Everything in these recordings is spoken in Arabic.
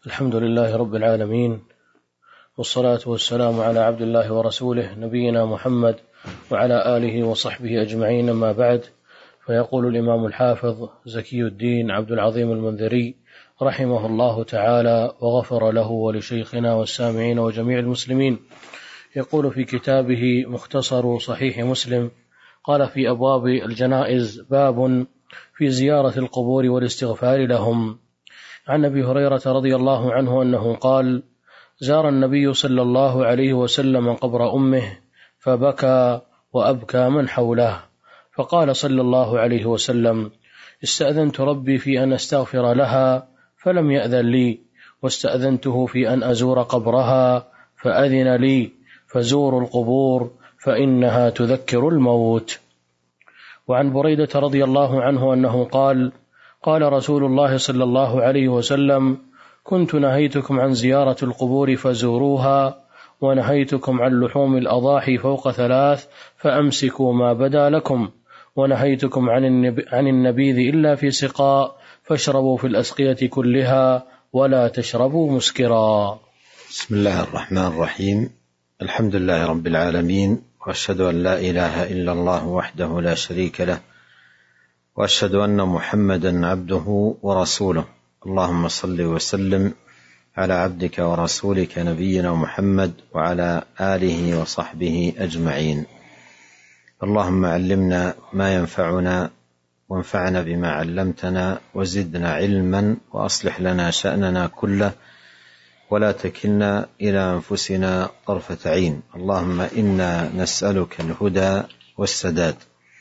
الحمد لله رب العالمين، والصلاة والسلام على عبد الله ورسوله نبينا محمد وعلى آله وصحبه أجمعين، أما بعد. فيقول الإمام الحافظ زكي الدين عبد العظيم المنذري رحمه الله تعالى وغفر له ولشيخنا والسامعين وجميع المسلمين، يقول في كتابه مختصر صحيح مسلم، قال في أبواب الجنائز: باب في زيارة القبور والاستغفار لهم. عن أبي هريرة رضي الله عنه أنه قال: زار النبي صلى الله عليه وسلم قبر أمه فبكى وأبكى من حوله، فقال صلى الله عليه وسلم: استأذنت ربي في أن أستغفر لها فلم يأذن لي، واستأذنته في أن أزور قبرها فأذن لي، فزوروا القبور فإنها تذكر الموت. وعن بريدة رضي الله عنه أنه قال: قال رسول الله صلى الله عليه وسلم: كنت نهيتكم عن زيارة القبور فزوروها، ونهيتكم عن لحوم الأضاحي فوق 3 فأمسكوا ما بدا لكم، ونهيتكم عن النبيذ إلا في سقاء، فاشربوا في الأسقية كلها ولا تشربوا مسكرا. بسم الله الرحمن الرحيم. الحمد لله رب العالمين، وأشهد أن لا إله إلا الله وحده لا شريك له، وأشهد أن محمدا عبده ورسوله. اللهم صل وسلم على عبدك ورسولك نبينا محمد وعلى آله وصحبه أجمعين. اللهم علمنا ما ينفعنا، وانفعنا بما علمتنا، وزدنا علما، وأصلح لنا شأننا كله، ولا تكلنا إلى أنفسنا طرفة عين. اللهم إنا نسألك الهدى والسداد.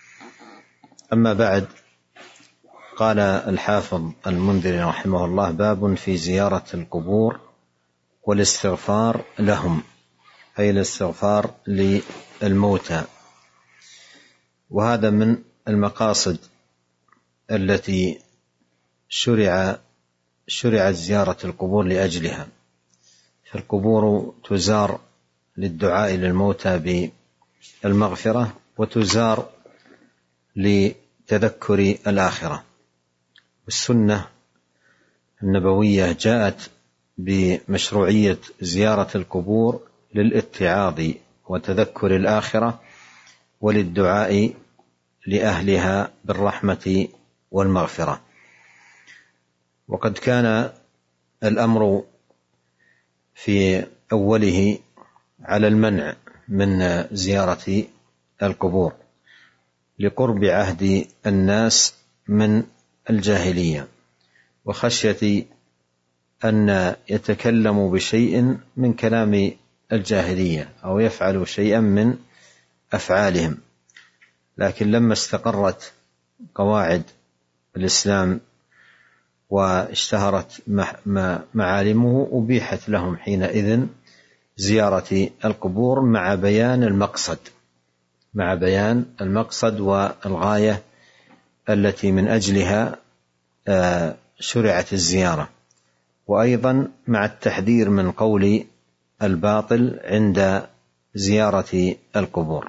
أما بعد، قال الحافظ المنذري رحمه الله: باب في زيارة القبور والاستغفار لهم، أي الاستغفار للموتى. وهذا من المقاصد التي شرعت زيارة القبور لأجلها. فالقبور تزار للدعاء للموتى بالمغفرة، وتزار لتذكر الآخرة. والسنة النبوية جاءت بمشروعية زيارة القبور للاتعاظ وتذكر الآخرة، وللدعاء لأهلها بالرحمة والمغفرة. وقد كان الأمر في أوله على المنع من زيارة القبور لقرب عهد الناس من الجاهلية، وخشية أن يتكلموا بشيء من كلام الجاهلية أو يفعلوا شيئا من أفعالهم. لكن لما استقرت قواعد الإسلام واشتهرت معالمه، أبيحت لهم حينئذ زيارة القبور مع بيان المقصد والغاية التي من أجلها شرعت الزيارة، وأيضا مع التحذير من قول الباطل عند زيارة القبور.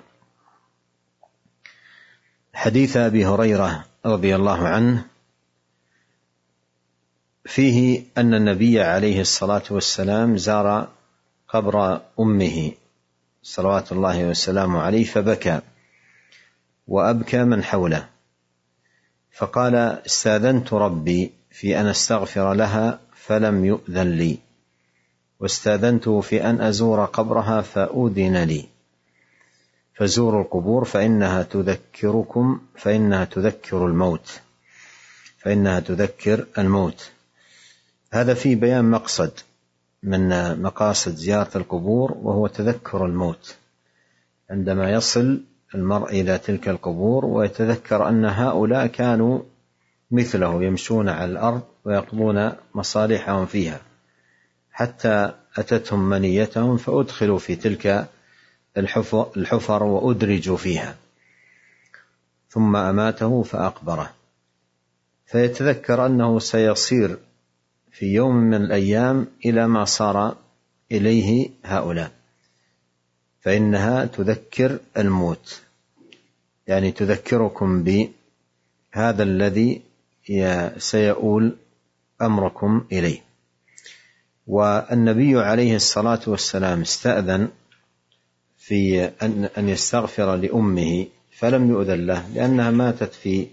حديث أبي هريرة رضي الله عنه فيه أن النبي عليه الصلاة والسلام زار قبر أمه صلوات الله وسلامه عليه فبكى وأبكى من حوله، فقال: استأذنت ربي في أن أستغفر لها فلم يؤذن لي، واستأذنته في أن أزور قبرها فأذن لي، فزوروا القبور فإنها تذكر الموت. هذا في بيان مقصد من مقاصد زيارة القبور، وهو تذكر الموت. عندما يصل المرء إلى تلك القبور ويتذكر أن هؤلاء كانوا مثله يمشون على الأرض ويقضون مصالحهم فيها، حتى أتتهم منيتهم فأدخلوا في تلك الحفر وأدرجوا فيها، ثم أماته فأقبره، فيتذكر أنه سيصير في يوم من الأيام إلى ما صار إليه هؤلاء، فإنها تذكر الموت، يعني تذكركم بهذا الذي سيؤول أمركم إليه. والنبي عليه الصلاة والسلام استأذن في أن يستغفر لأمه فلم يؤذن له، لأنها ماتت في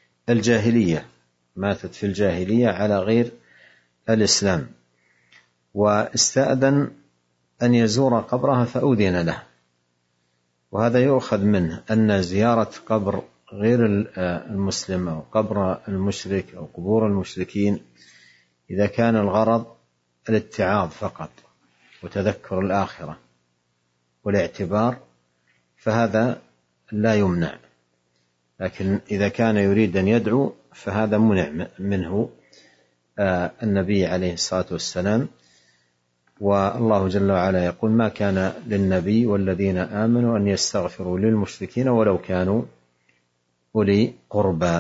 الجاهلية على غير الإسلام، واستأذن أن يزور قبرها فأذن له. وهذا يؤخذ منه أن زيارة قبر غير المسلم أو قبر المشرك أو قبور المشركين إذا كان الغرض الاتعاظ فقط وتذكر الآخرة والاعتبار فهذا لا يمنع، لكن إذا كان يريد أن يدعو فهذا منع منه النبي عليه الصلاة والسلام. والله جل وعلا يقول: ما كان للنبي والذين آمنوا أن يستغفروا للمشركين ولو كانوا أولي قربى.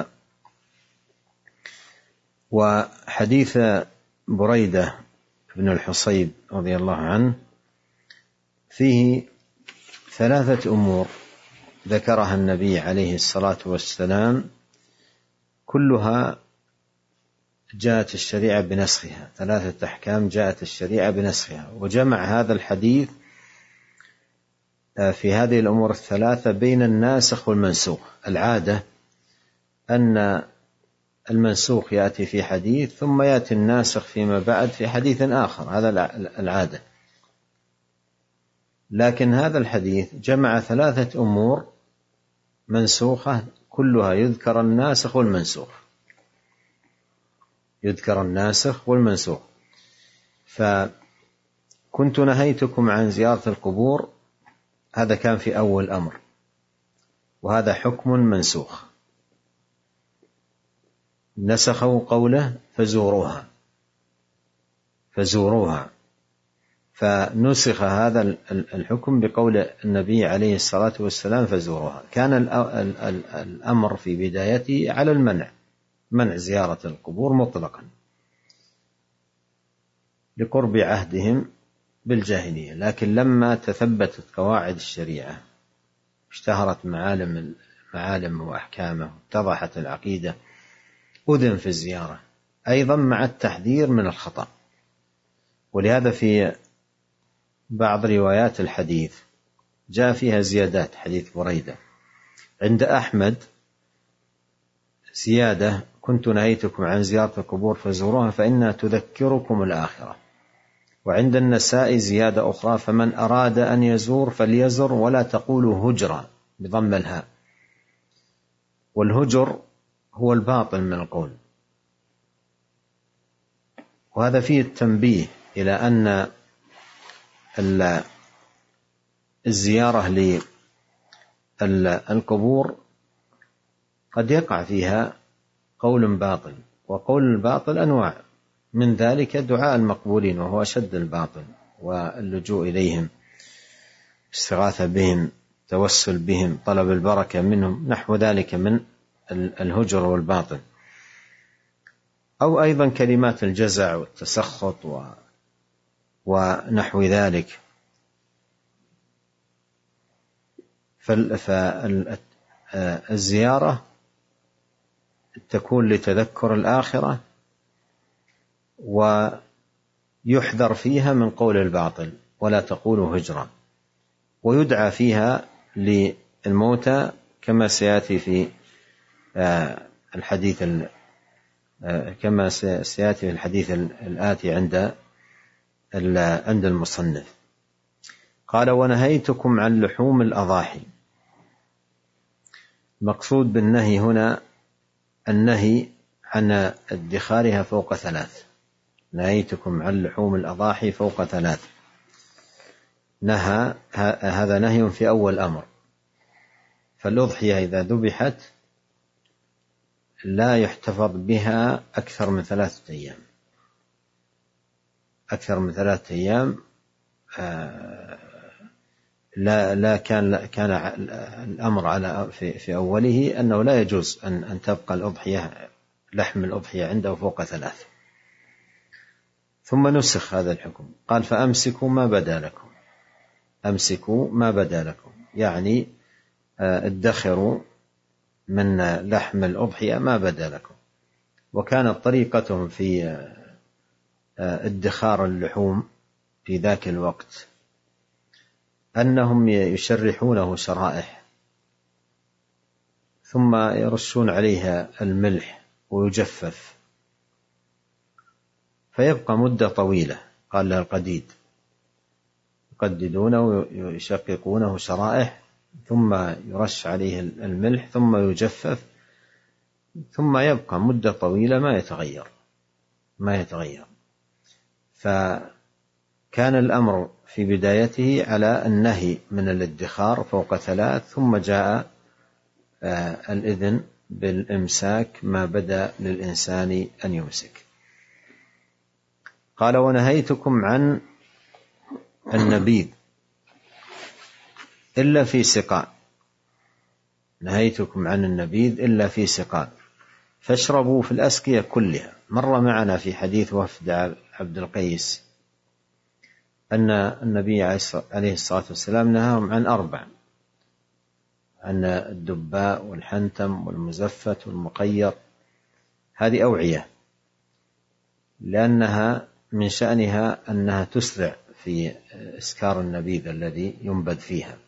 وحديث بريدة بن الحصيب رضي الله عنه فيه 3 أمور ذكرها النبي عليه الصلاة والسلام كلها جاءت الشريعة بنسخها، 3 أحكام جاءت الشريعة بنسخها، وجمع هذا الحديث في هذه الأمور 3 بين الناسخ والمنسوخ. العادة أن المنسوخ يأتي في حديث ثم يأتي الناسخ فيما بعد في حديث آخر، هذا العادة، لكن هذا الحديث جمع 3 أمور منسوخة كلها يذكر الناسخ والمنسوخ. فكنت نهيتكم عن زيارة القبور، هذا كان في أول أمر، وهذا حكم منسوخ، نسخوا قوله فزوروها، فنسخ هذا الحكم بقول النبي عليه الصلاة والسلام فزوروها. كان الأمر في بدايته على منع زيارة القبور مطلقا لقرب عهدهم بالجاهلية، لكن لما تثبتت قواعد الشريعة اشتهرت معالم وأحكامه اتضحت العقيدة أذن في الزيارة أيضا مع التحذير من الخطأ. ولهذا في بعض روايات الحديث جاء فيها زيادات، حديث بريدة عند أحمد زيادة: كنت نهيتكم عن زيارة القبور فزوروها فإنها تذكركم الآخرة. وعند النسائي زيادة أخرى: فمن أراد أن يزور فليزر ولا تقولوا هجرا بضم الهاء، والهجر هو الباطل من القول. وهذا فيه التنبيه إلى أن الزيارة للقبور قد يقع فيها قول باطل، وقول الباطل أنواع، من ذلك دعاء المقبولين وهو أشد الباطل، واللجوء إليهم، استغاثة بهم، توسل بهم، طلب البركة منهم، نحو ذلك من الهجر والباطل. أو أيضا كلمات الجزع والتسخط ونحو ذلك. فالزيارة تكون لتذكر الآخرة ويحذر فيها من قول الباطل ولا تقولوا هجرا، ويدعى فيها للموتى كما سيأتي في الحديث الآتي عند المصنف. قال: ونهيتكم عن لحوم الأضاحي. المقصود بالنهي هنا النهي عن ادخارها فوق 3. نهيتكم عن لحوم الأضاحي فوق 3، هذا نهي في أول أمر. فالأضحية إذا ذبحت لا يحتفظ بها أكثر من 3 أيام، أكثر من 3 أيام لا كان الأمر على في أوله أنه لا يجوز أن تبقى الأضحية، لحم الأضحية عنده فوق 3. ثم نسخ هذا الحكم، قال: فأمسكوا ما بدا لكم. أمسكوا ما بدا لكم يعني ادخروا من لحم الأضحية ما بدا لكم. وكانت طريقتهم في ادخار اللحوم في ذاك الوقت أنهم يشرحونه شرائح ثم يرشون عليها الملح ويجفف فيبقى مدة طويلة، قال له القديد، يقددونه ويشققونه شرائح ثم يرش عليه الملح ثم يجفف ثم يبقى مدة طويلة ما يتغير. فكان الأمر في بدايته على النهي من الادخار فوق 3، ثم جاء الإذن بالإمساك ما بدا للإنسان أن يمسك. قال: ونهيتكم عن النبيذ إلا في سقاء، نهيتكم عن النبيذ إلا في سقاء فاشربوا في الأسقية كلها. مر معنا في حديث وفد عبد القيس أن النبي عليه الصلاة والسلام نهاهم عن 4، عن الدباء والحنتم والمزفت والمقير. هذه أوعية لأنها من شأنها أنها تسرع في إسكار النبيذ الذي ينبذ فيها،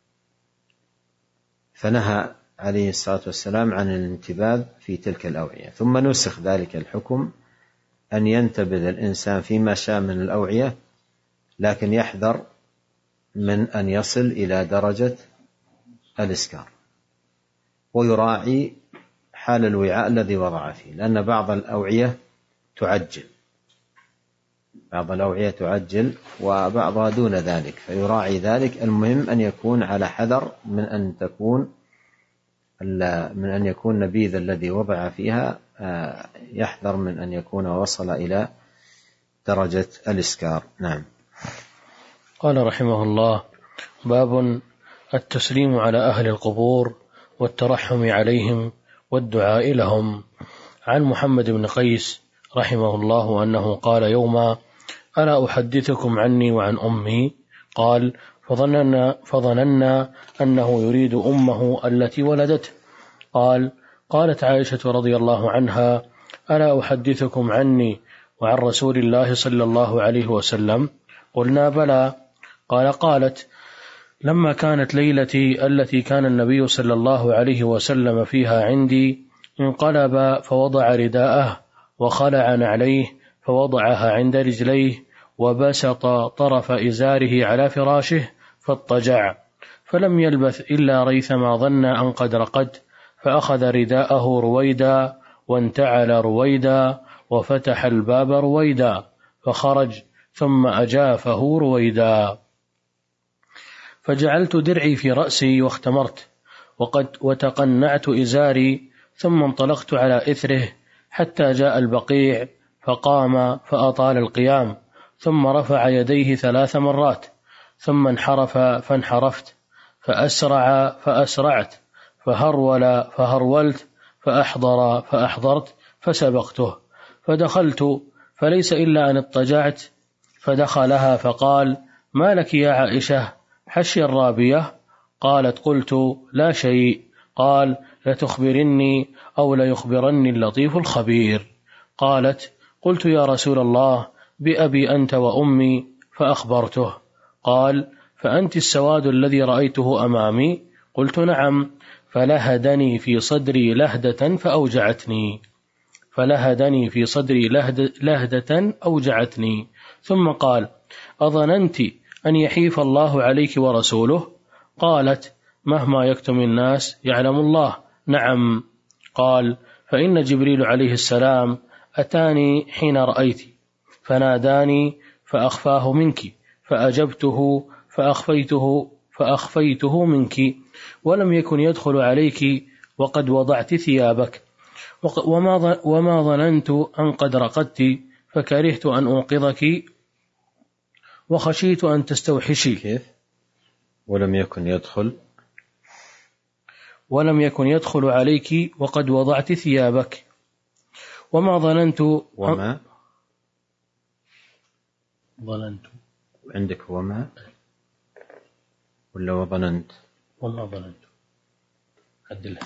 فنهى عليه الصلاة والسلام عن الانتباذ في تلك الأوعية. ثم نسخ ذلك الحكم أن ينتبذ الإنسان فيما شاء من الأوعية، لكن يحذر من أن يصل إلى درجة الإسكار، ويراعي حال الوعاء الذي وضع فيه، لأن بعض الأوعية تعجل وبعضها دون ذلك، فيراعي ذلك. المهم أن يكون على حذر من أن يكون نبيذ الذي وضع فيها، يحذر من أن يكون وصل إلى درجة الإسكار. نعم. قال رحمه الله: باب التسليم على أهل القبور والترحم عليهم والدعاء لهم. عن محمد بن قيس رحمه الله أنه قال يوما: ألا أحدثكم عني وعن أمي؟ قال: فظننا أنه يريد أمه التي ولدته. قالت عائشة رضي الله عنها: ألا أحدثكم عني وعن رسول الله صلى الله عليه وسلم؟ قلنا: بلى. قالت: لما كانت ليلتي التي كان النبي صلى الله عليه وسلم فيها عندي، انقلب فوضع رداءه وخلع نعليه فوضعها عند رجليه، وبسط طرف إزاره على فراشه فاضطجع، فلم يلبث إلا ريثما ظن أن قد رقد، فأخذ رداءه رويدا وانتعل رويدا وفتح الباب رويدا فخرج، ثم أجافه رويدا، فجعلت درعي في رأسي واختمرت وتقنعت إزاري، ثم انطلقت على إثره حتى جاء البقيع، فقام فأطال القيام، ثم رفع يديه 3 مرات، ثم انحرف فانحرفت، فأسرع فأسرعت، فهرول فهرولت، فأحضر فأحضرت، فسبقته، فدخلت فليس إلا أن اضطجعت، فدخلها فقال: ما لك يا عائشة، حشي الرابية؟ قالت: قلت: لا شيء. قال: لتخبرني أو ليخبرني اللطيف الخبير. قالت: قلت: يا رسول الله، بأبي أنت وأمي، فأخبرته. قال: فأنت السواد الذي رأيته أمامي؟ قلت: نعم. فلهدني في صدري لهدة أوجعتني، ثم قال: أظننت أن يحيف الله عليك ورسوله؟ قالت: مهما يكتم الناس يعلم الله. نعم. قال: فإن جبريل عليه السلام أتاني حين رأيت، فناداني فأخفاه منك، فأجبته فأخفيته منك، ولم يكن يدخل عليك وقد وضعت ثيابك، وما ظننت أن قد رقدت، فكرهت أن أوقظك وخشيت أن تستوحشي. كيف؟ ولم يكن يدخل عليك وقد وضعت ثيابك، وما ظننت عندك وما ولا وظننت؟ وما ظننت. عدلها.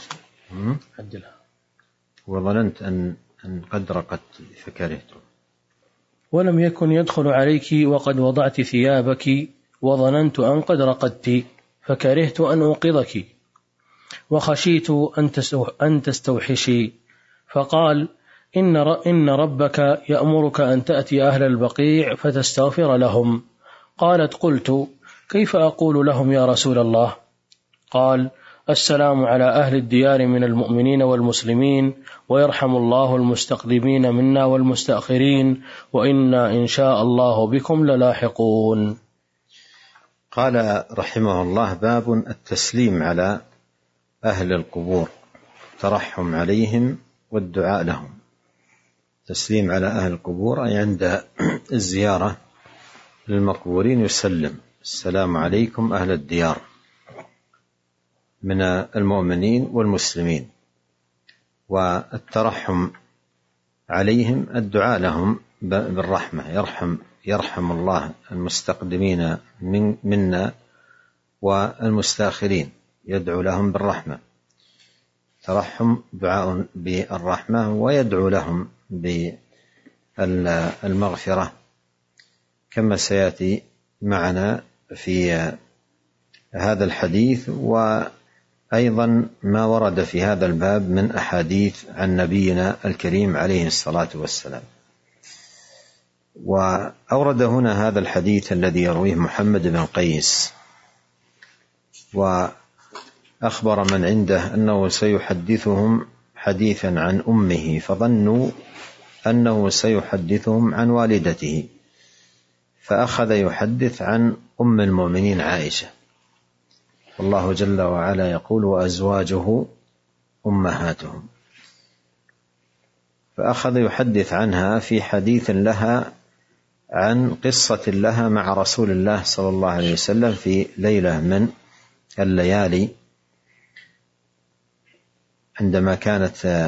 وظننت أن قد رقدت فكرهت. ولم يكن يدخل عليك وقد وضعت ثيابك، وظننت أن قد رقدت، فكرهت أن أوقظك، وخشيت أن تستوحشي. فقال: إن ربك يأمرك أن تأتي أهل البقيع فتستغفر لهم. قالت: قلت: كيف أقول لهم يا رسول الله؟ قال: السلام على أهل الديار من المؤمنين والمسلمين، ويرحم الله المستقدمين منا والمستأخرين، وإنا إن شاء الله بكم للاحقون. قال رحمه الله: باب التسليم على أهل القبور، الترحم عليهم والدعاء لهم. تسليم على أهل القبور أي عند الزيارة للمقبورين يسلم: السلام عليكم أهل الديار من المؤمنين والمسلمين. والترحم عليهم الدعاء لهم بالرحمة، يرحم الله المستقدمين منا والمستاخرين، يدعو لهم بالرحمة. ترحم دعاء بالرحمة، ويدعو لهم بالمغفرة كما سيأتي معنا في هذا الحديث، وأيضا ما ورد في هذا الباب من أحاديث عن نبينا الكريم عليه الصلاة والسلام. وأورد هنا هذا الحديث الذي يرويه محمد بن قيس، وأخبر من عنده أنه سيحدثهم حديثا عن أمه، فظنوا أنه سيحدثهم عن والدته، فأخذ يحدث عن أم المؤمنين عائشة، والله جل وعلا يقول: وأزواجه أمهاتهم. فأخذ يحدث عنها في حديث لها عن قصة لها مع رسول الله صلى الله عليه وسلم في ليلة من الليالي، عندما كانت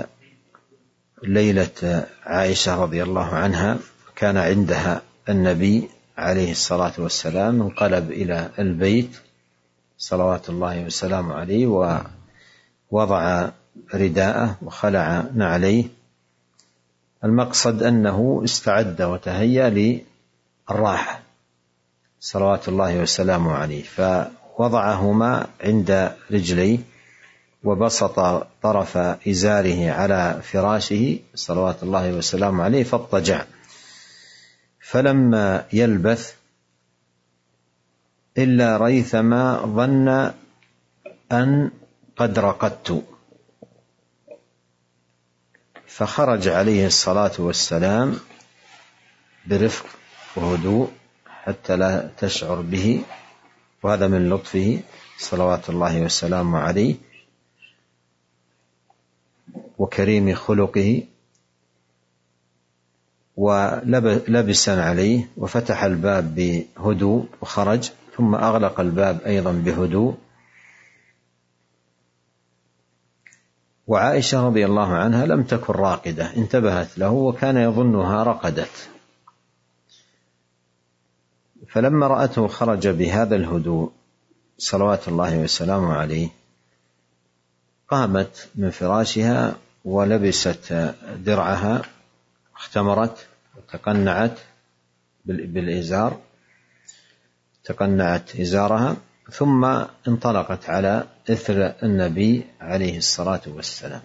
ليلة عائشة رضي الله عنها، كان عندها النبي عليه الصلاة والسلام، انقلب إلى البيت صلوات الله وسلامه عليه، ووضع رداءه وخلع نعليه. المقصد أنه استعد وتهيأ للراحة صلوات الله وسلامه عليه، فوضعهما عند رجليه، وبسط طرف إزاره على فراشه صلوات الله وسلامه عليه، فاضطجع. فلما يلبث إلا ريثما ظن أن قد رقدت، فخرج عليه الصلاة والسلام برفق وهدوء حتى لا تشعر به، وهذا من لطفه صلوات الله وسلامه عليه وكريم خلقه. ولبسا عليه وفتح الباب بهدوء وخرج، ثم أغلق الباب أيضا بهدوء. وعائشة رضي الله عنها لم تكن راقدة، انتبهت له وكان يظنها رقدت، فلما رأته خرج بهذا الهدوء صلوات الله وسلامه عليه، قامت من فراشها ولبست درعها، اختمرت وتقنعت بالإزار، تقنعت إزارها، ثم انطلقت على إثر النبي عليه الصلاة والسلام.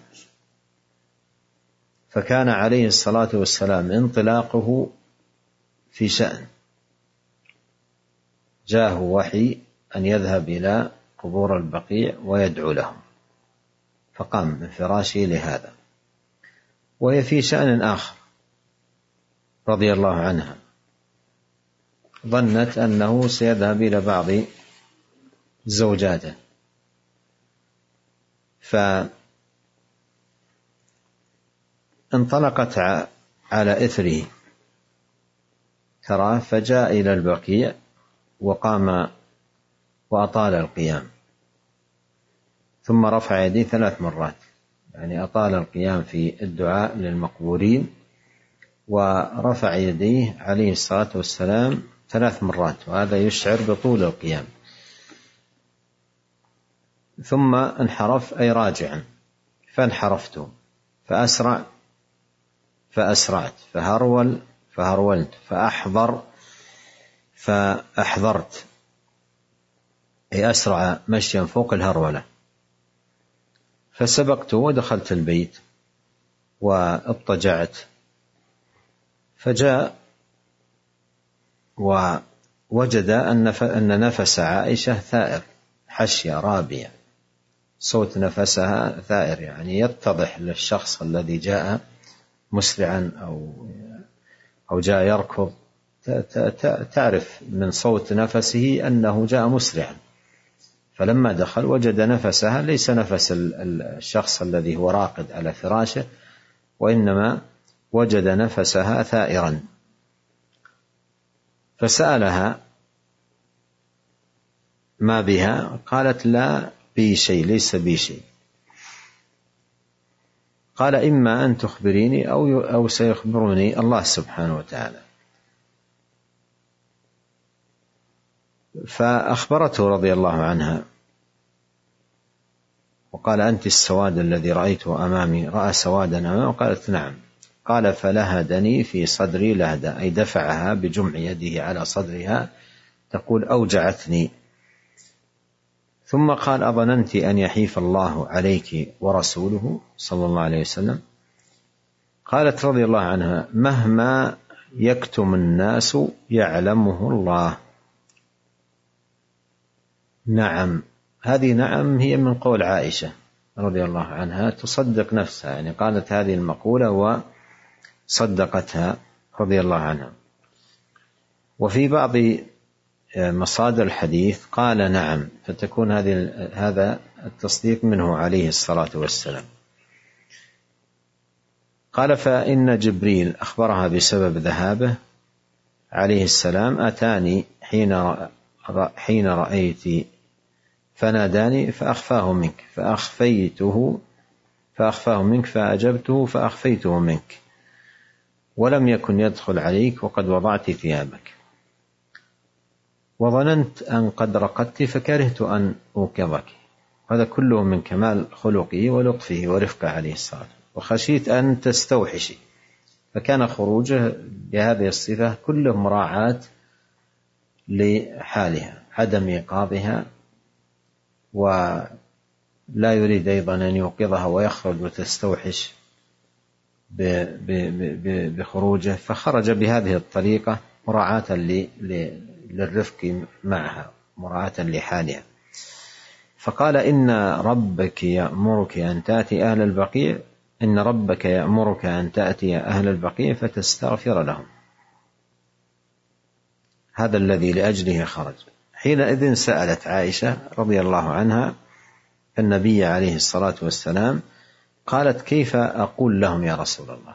فكان عليه الصلاة والسلام انطلاقه في شأن، جاءه وحي أن يذهب إلى قبور البقيع ويدعو لهم، فقام من فراشه لهذا، وهي في شأن آخر رضي الله عنها، ظنت أنه سيذهب إلى بعض زوجاته، فانطلقت على إثره تراه، فجاء إلى البقيع وقام وأطال القيام، ثم رفع يديه 3 مرات، يعني أطال القيام في الدعاء للمقبورين، ورفع يديه عليه الصلاة والسلام 3 مرات، وهذا يشعر بطول القيام. ثم انحرف أي راجعا، فانحرفت فأسرع فأسرعت، فهرول فهرولت، فأحضر فأحضرت، أي أسرع مشيا فوق الهرولة، فسبقت ودخلت البيت واضطجعت، فجاء ووجد أن نفس عائشة ثائر، حشية رابية، صوت نفسها ثائر، يعني يتضح للشخص الذي جاء مسرعا أو جاء يركض، تعرف من صوت نفسه أنه جاء مسرعا. فلما دخل وجد نفسها ليس نفس الشخص الذي هو راقد على فراشه، وإنما وجد نفسها ثائرا. فسألها ما بها؟ قالت لا بي شيء، ليس بي شيء. قال إما أن تخبريني أو سيخبرني الله سبحانه وتعالى. فأخبرته رضي الله عنها وقال أنت السواد الذي رأيته أمامي؟ رأى سوادا أمامي؟ قالت نعم. قال فلهدني في صدري لهدا، أي دفعها بجمع يده على صدرها، تقول أوجعتني. ثم قال أظننت أن يحيف الله عليك ورسوله صلى الله عليه وسلم؟ قالت رضي الله عنها مهما يكتم الناس يعلمه الله. نعم، هذه نعم هي من قول عائشة رضي الله عنها، تصدق نفسها، يعني قالت هذه المقولة وصدقتها رضي الله عنها. وفي بعض مصادر الحديث قال نعم، فتكون هذا التصديق منه عليه الصلاة والسلام. قال فإن جبريل أخبرها بسبب ذهابه عليه السلام، أتاني حين رأيت فناداني فأخفاه منك فأجبته فأخفيته منك، ولم يكن يدخل عليك وقد وضعت ثيابك، وظننت أن قد رقدت فكرهت أن أوقظك. هذا كله من كمال خلقه ولطفه ورفقه عليه الصلاة، وخشيت أن تستوحشي، فكان خروجه بهذه الصفة كله مراعاة لحالها، عدم إيقاظها، ولا يريد أيضا أن يوقظها ويخرج وتستوحش بخروجه، فخرج بهذه الطريقة مراعاة للرفق معها، مراعاة لحالها. فقال إن ربك يأمرك أن تأتي أهل البقيع، إن ربك يأمرك أن تأتي أهل البقيع فتستغفر لهم. هذا الذي لأجله خرج. حينئذ سألت عائشة رضي الله عنها النبي عليه الصلاة والسلام، قالت كيف أقول لهم يا رسول الله؟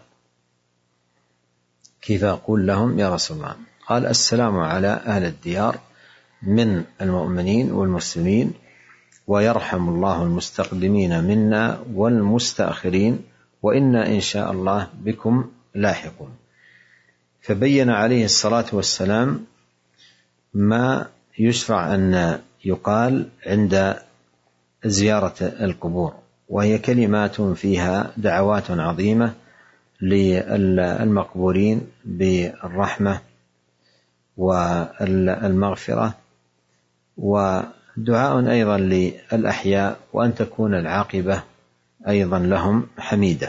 كيف أقول لهم يا رسول الله؟ قال السلام على أهل الديار من المؤمنين والمسلمين، ويرحم الله المستقدمين منا والمستأخرين، وإنا إن شاء الله بكم لاحقون. فبين عليه الصلاة والسلام ما يشرع أن يقال عند زيارة القبور، وهي كلمات فيها دعوات عظيمة للمقبورين بالرحمة والمغفرة، ودعاء أيضا للأحياء، وأن تكون العاقبة أيضا لهم حميدة.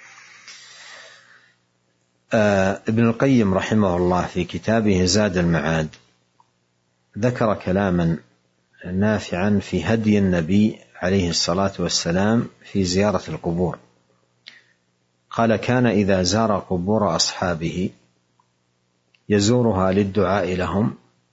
ابن القيم رحمه الله في كتابه زاد المعاد ذكر كلاما نافعا في هدي النبي عليه الصلاة والسلام في زيارة القبور. قال كان إذا زار قبور أصحابه يزورها للدعاء لهم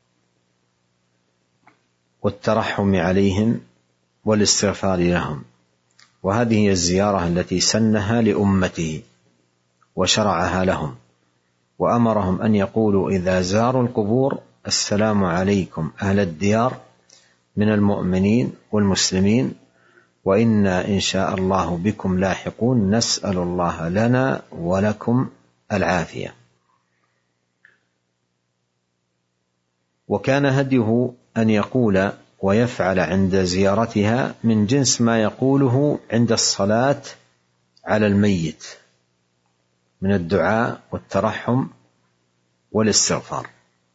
والترحم عليهم والاستغفار لهم، وهذه هي الزيارة التي سنها لأمته وشرعها لهم، وأمرهم أن يقولوا إذا زاروا القبور السلام عليكم أهل الديار من المؤمنين والمسلمين، وإنا إن شاء الله بكم لاحقون، نسأل الله لنا ولكم العافية. وكان هديه أن يقول ويفعل عند زيارتها من جنس ما يقوله عند الصلاة على الميت من الدعاء والترحم والاستغفار.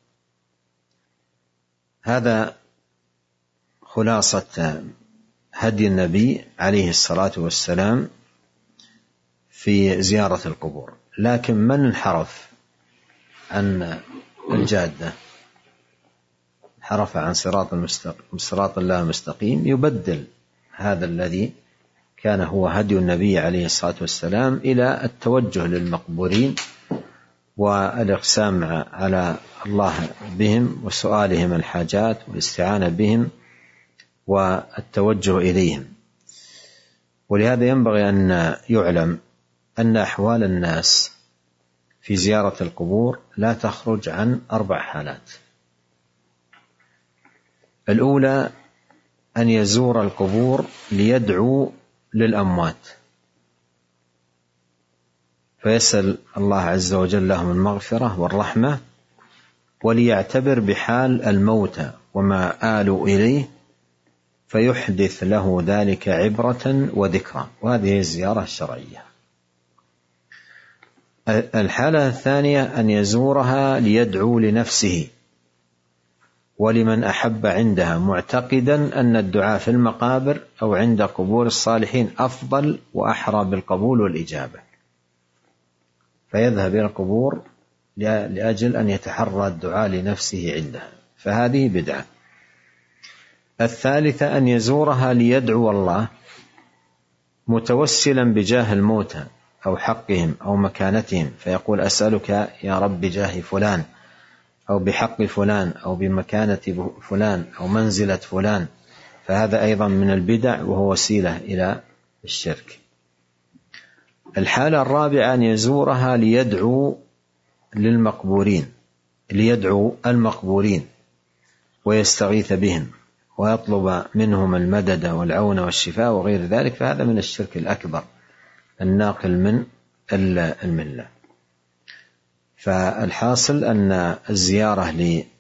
هذا خلاصة هدي النبي عليه الصلاة والسلام في زيارة القبور. لكن من انحرف عن الجادة، انحرف عن صراط الله المستقيم، يبدل هذا الذي كان هو هدي النبي عليه الصلاة والسلام إلى التوجه للمقبورين والإقسام على الله بهم وسؤالهم الحاجات والاستعانة بهم والتوجه إليهم. ولهذا ينبغي أن يعلم أن أحوال الناس في زيارة القبور لا تخرج عن 4 حالات. الأولى أن يزور القبور ليدعو للأموات، فيسأل الله عز وجل لهم المغفرة والرحمة، وليعتبر بحال الموتى وما آلوا إليه، فيحدث له ذلك عبرة وذكرى، وهذه الزيارة الشرعية. الحالة الثانية أن يزورها ليدعو لنفسه ولمن أحب عندها، معتقدا أن الدعاء في المقابر أو عند قبور الصالحين أفضل وأحرى بالقبول والإجابة، فيذهب إلى القبور لأجل أن يتحرى الدعاء لنفسه عندها، فهذه بدعة. الثالثة أن يزورها ليدعو الله متوسلا بجاه الموتى أو حقهم أو مكانتهم، فيقول أسألك يا رب بجاه فلان أو بحق فلان أو بمكانة فلان أو منزلة فلان، فهذا أيضا من البدع وهو وسيلة إلى الشرك. الحالة الرابعة أن يزورها ليدعو للمقبورين، ليدعو المقبورين ويستغيث بهم ويطلب منهم المدد والعون والشفاء وغير ذلك، فهذا من الشرك الأكبر الناقل من الملة. فالحاصل أن الزيارة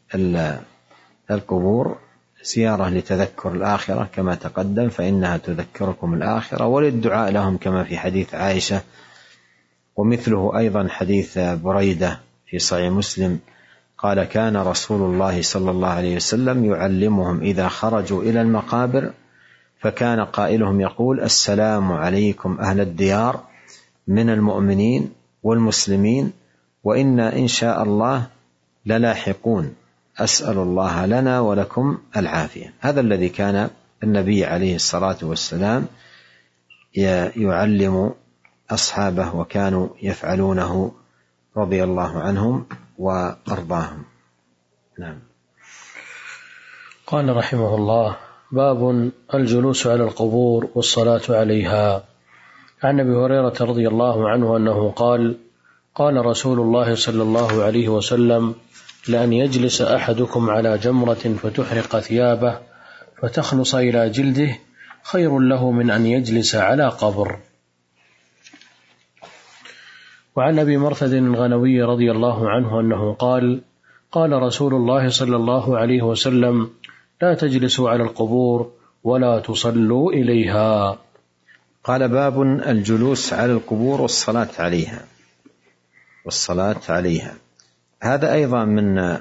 للقبور زيارة لتذكر الآخرة كما تقدم، فإنها تذكركم الآخرة، وللدعاء لهم كما في حديث عائشة، ومثله أيضا حديث بريدة في صحيح مسلم قال كان رسول الله صلى الله عليه وسلم يعلمهم إذا خرجوا إلى المقابر، فكان قائلهم يقول السلام عليكم أهل الديار من المؤمنين والمسلمين، وإنا إن شاء الله للاحقون، أسأل الله لنا ولكم العافية. هذا الذي كان النبي عليه الصلاة والسلام يعلم أصحابه، وكانوا يفعلونه رضي الله عنهم وأرضاهم. نعم. قال رحمه الله: باب الجلوس على القبور والصلاة عليها. عن أبي هريرة رضي الله عنه أنه قال: قال رسول الله صلى الله عليه وسلم: لأن يجلس أحدكم على جمرة فتحرق ثيابه فتخلص إلى جلده خير له من أن يجلس على قبر. وعن أبي مرثد الغنوي رضي الله عنه أنه قال: قال رسول الله صلى الله عليه وسلم: لا تجلسوا على القبور ولا تصلوا إليها. قال: باب الجلوس على القبور والصلاة عليها. هذا أيضا من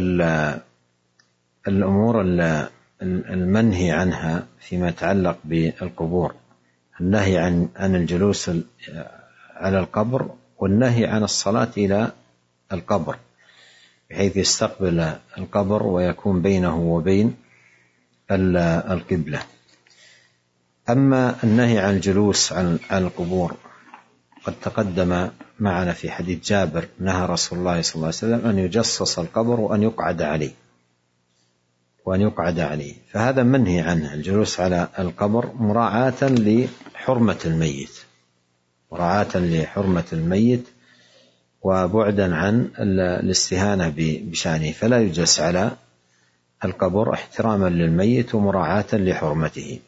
الأمور المنهي عنها فيما يتعلق بالقبور، النهي عن الجلوس على القبر، والنهي عن الصلاة إلى القبر بحيث يستقبل القبر ويكون بينه وبين القبلة. أما النهي عن الجلوس على القبور قد تقدم معنا في حديث جابر: نهى رسول الله صلى الله عليه وسلم أن يجصص القبر وأن يقعد عليه، فهذا منهي عنه الجلوس على القبر مراعاة لحرمة الميت وبعدا عن الاستهانة بشأنه، فلا يجلس على القبر احتراما للميت ومراعاة لحرمته.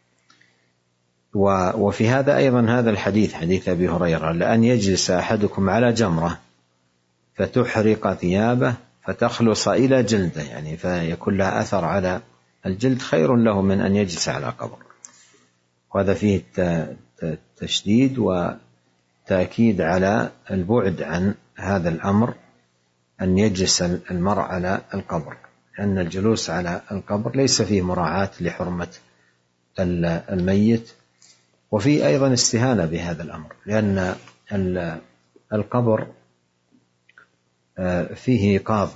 وفي هذا أيضا هذا الحديث، حديث أبي هريرة: لأن يجلس أحدكم على جمرة فتحرق ثيابه فتخلص إلى جلده، يعني فيكون لها أثر على الجلد، خير له من أن يجلس على قبر. وهذا فيه تشديد وتأكيد على البعد عن هذا الأمر أن يجلس المرء على القبر، لأن الجلوس على القبر ليس فيه مراعاة لحرمة الميت، وفيه أيضا استهانة بهذا الأمر، لأن القبر فيه إيقاظ،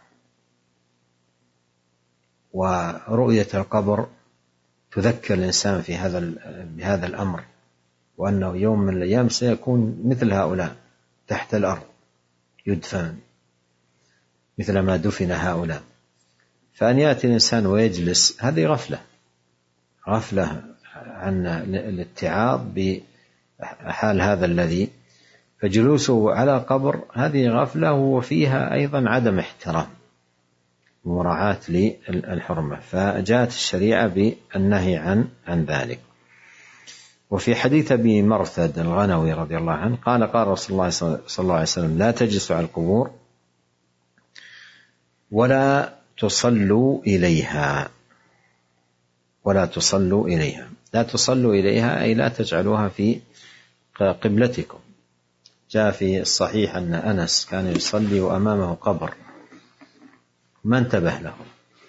ورؤية القبر تذكر الإنسان بهذا الأمر، وأنه يوم من الأيام سيكون مثل هؤلاء تحت الأرض يدفن مثل ما دفن هؤلاء. فأن يأتي الإنسان ويجلس هذه غفلة عن الاتعاظ بحال هذا الذي، فجلوسه على قبر هذه غفلة، وفيها أيضا عدم احترام ومراعاة للحرمة، فجاءت الشريعة بالنهي عن ذلك. وفي حديث أبي مرثد الغنوي رضي الله عنه قال رسول الله صلى الله عليه وسلم: لا تجلسوا على القبور ولا تصلوا إليها. لا تصلوا إليها أي لا تجعلوها في قبلتكم. جاء في الصحيح أن أنس كان يصلي وأمامه قبر ما انتبه له،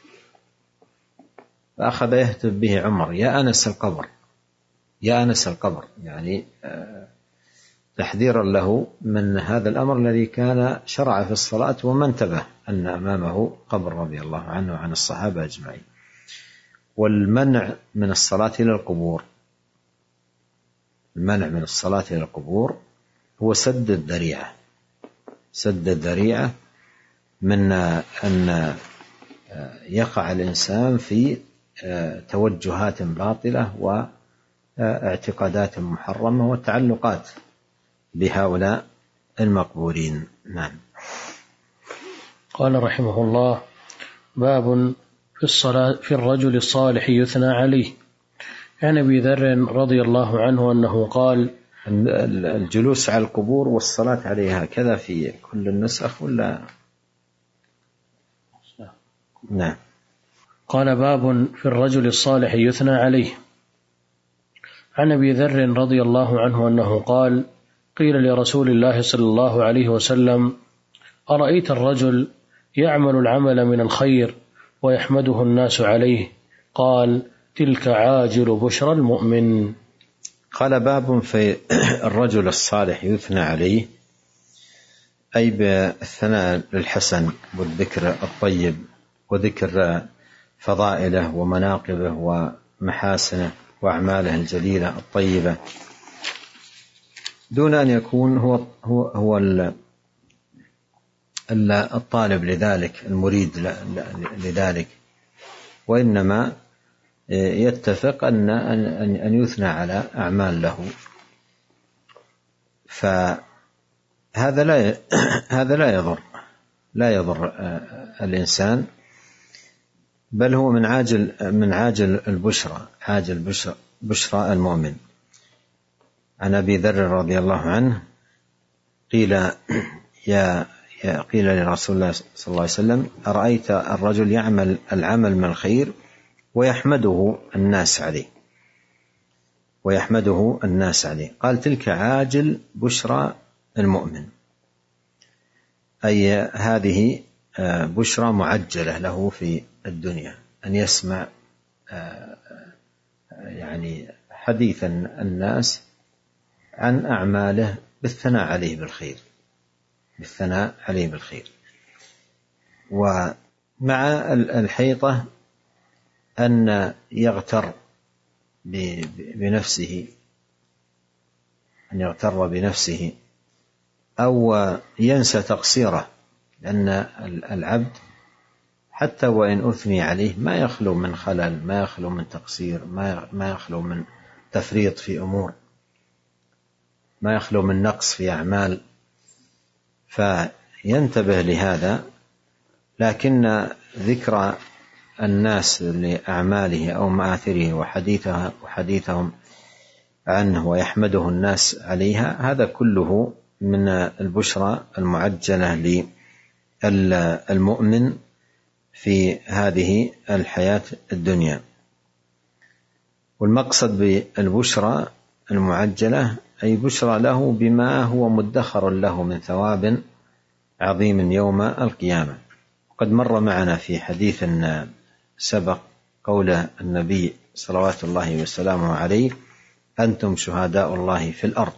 فأخذ يهتف به عمر: يا أنس القبر، يعني تحذيرا له من هذا الأمر الذي كان شرع في الصلاة وما انتبه أن أمامه قبر، رضي الله عنه وعن الصحابة أجمعين. والمنع من الصلاة إلى القبور هو سد الذريعة من أن يقع الإنسان في توجهات باطلة واعتقادات محرمة وتعلقات بهؤلاء المقبورين. نعم. قال رحمه الله: باب في الصلاة في الرجل الصالح يثنى عليه. عن أبي ذر رضي الله عنه أنه قال: الجلوس على القبور والصلاة عليها كذا في كل النسخ ولا؟ نعم. قال: باب في الرجل الصالح يثنى عليه. عن أبي ذر رضي الله عنه أنه قال: قيل لرسول الله صلى الله عليه وسلم: أرأيت الرجل يعمل العمل من الخير ويحمده الناس عليه؟ قال: تلك عاجل بشرى المؤمن. قال: باب في الرجل الصالح يثنى عليه، أي بالثناء الحسن والذكر الطيب وذكر فضائله ومناقبه ومحاسنه وأعماله الجليلة الطيبة، دون أن يكون هو الطالب لذلك، المريد لذلك، وإنما يتفق أن يثنى على أعمال له. فهذا لا يضر الإنسان، بل هو من عاجل البشرى، بشرى المؤمن. عن أبي ذر رضي الله عنه قيل لرسول الله صلى الله عليه وسلم: أرأيت الرجل يعمل العمل من الخير ويحمده الناس عليه؟ قال: تلك عاجل بشرى المؤمن، أي هذه بشرى معجلة له في الدنيا، أن يسمع يعني حديث الناس عن أعماله بالثناء عليه بالخير. ومع الحيطة أن يغتر بنفسه أو ينسى تقصيره، لأن العبد حتى وإن أثني عليه ما يخلو من خلل، ما يخلو من تقصير، ما يخلو من تفريط في أمور، ما يخلو من نقص في أعمال، فينتبه لهذا. لكن ذكر الناس لأعماله أو مآثره وحديثهم عنه ويحمده الناس عليها، هذا كله من البشرى المعجلة للمؤمن في هذه الحياة الدنيا. والمقصد بالبشرى المعجلة أي بشرى له بما هو مدخر له من ثواب عظيم يوم القيامة. قد مر معنا في حديث سبق قول النبي صلوات الله وسلامه عليه: أنتم شهداء الله في الأرض،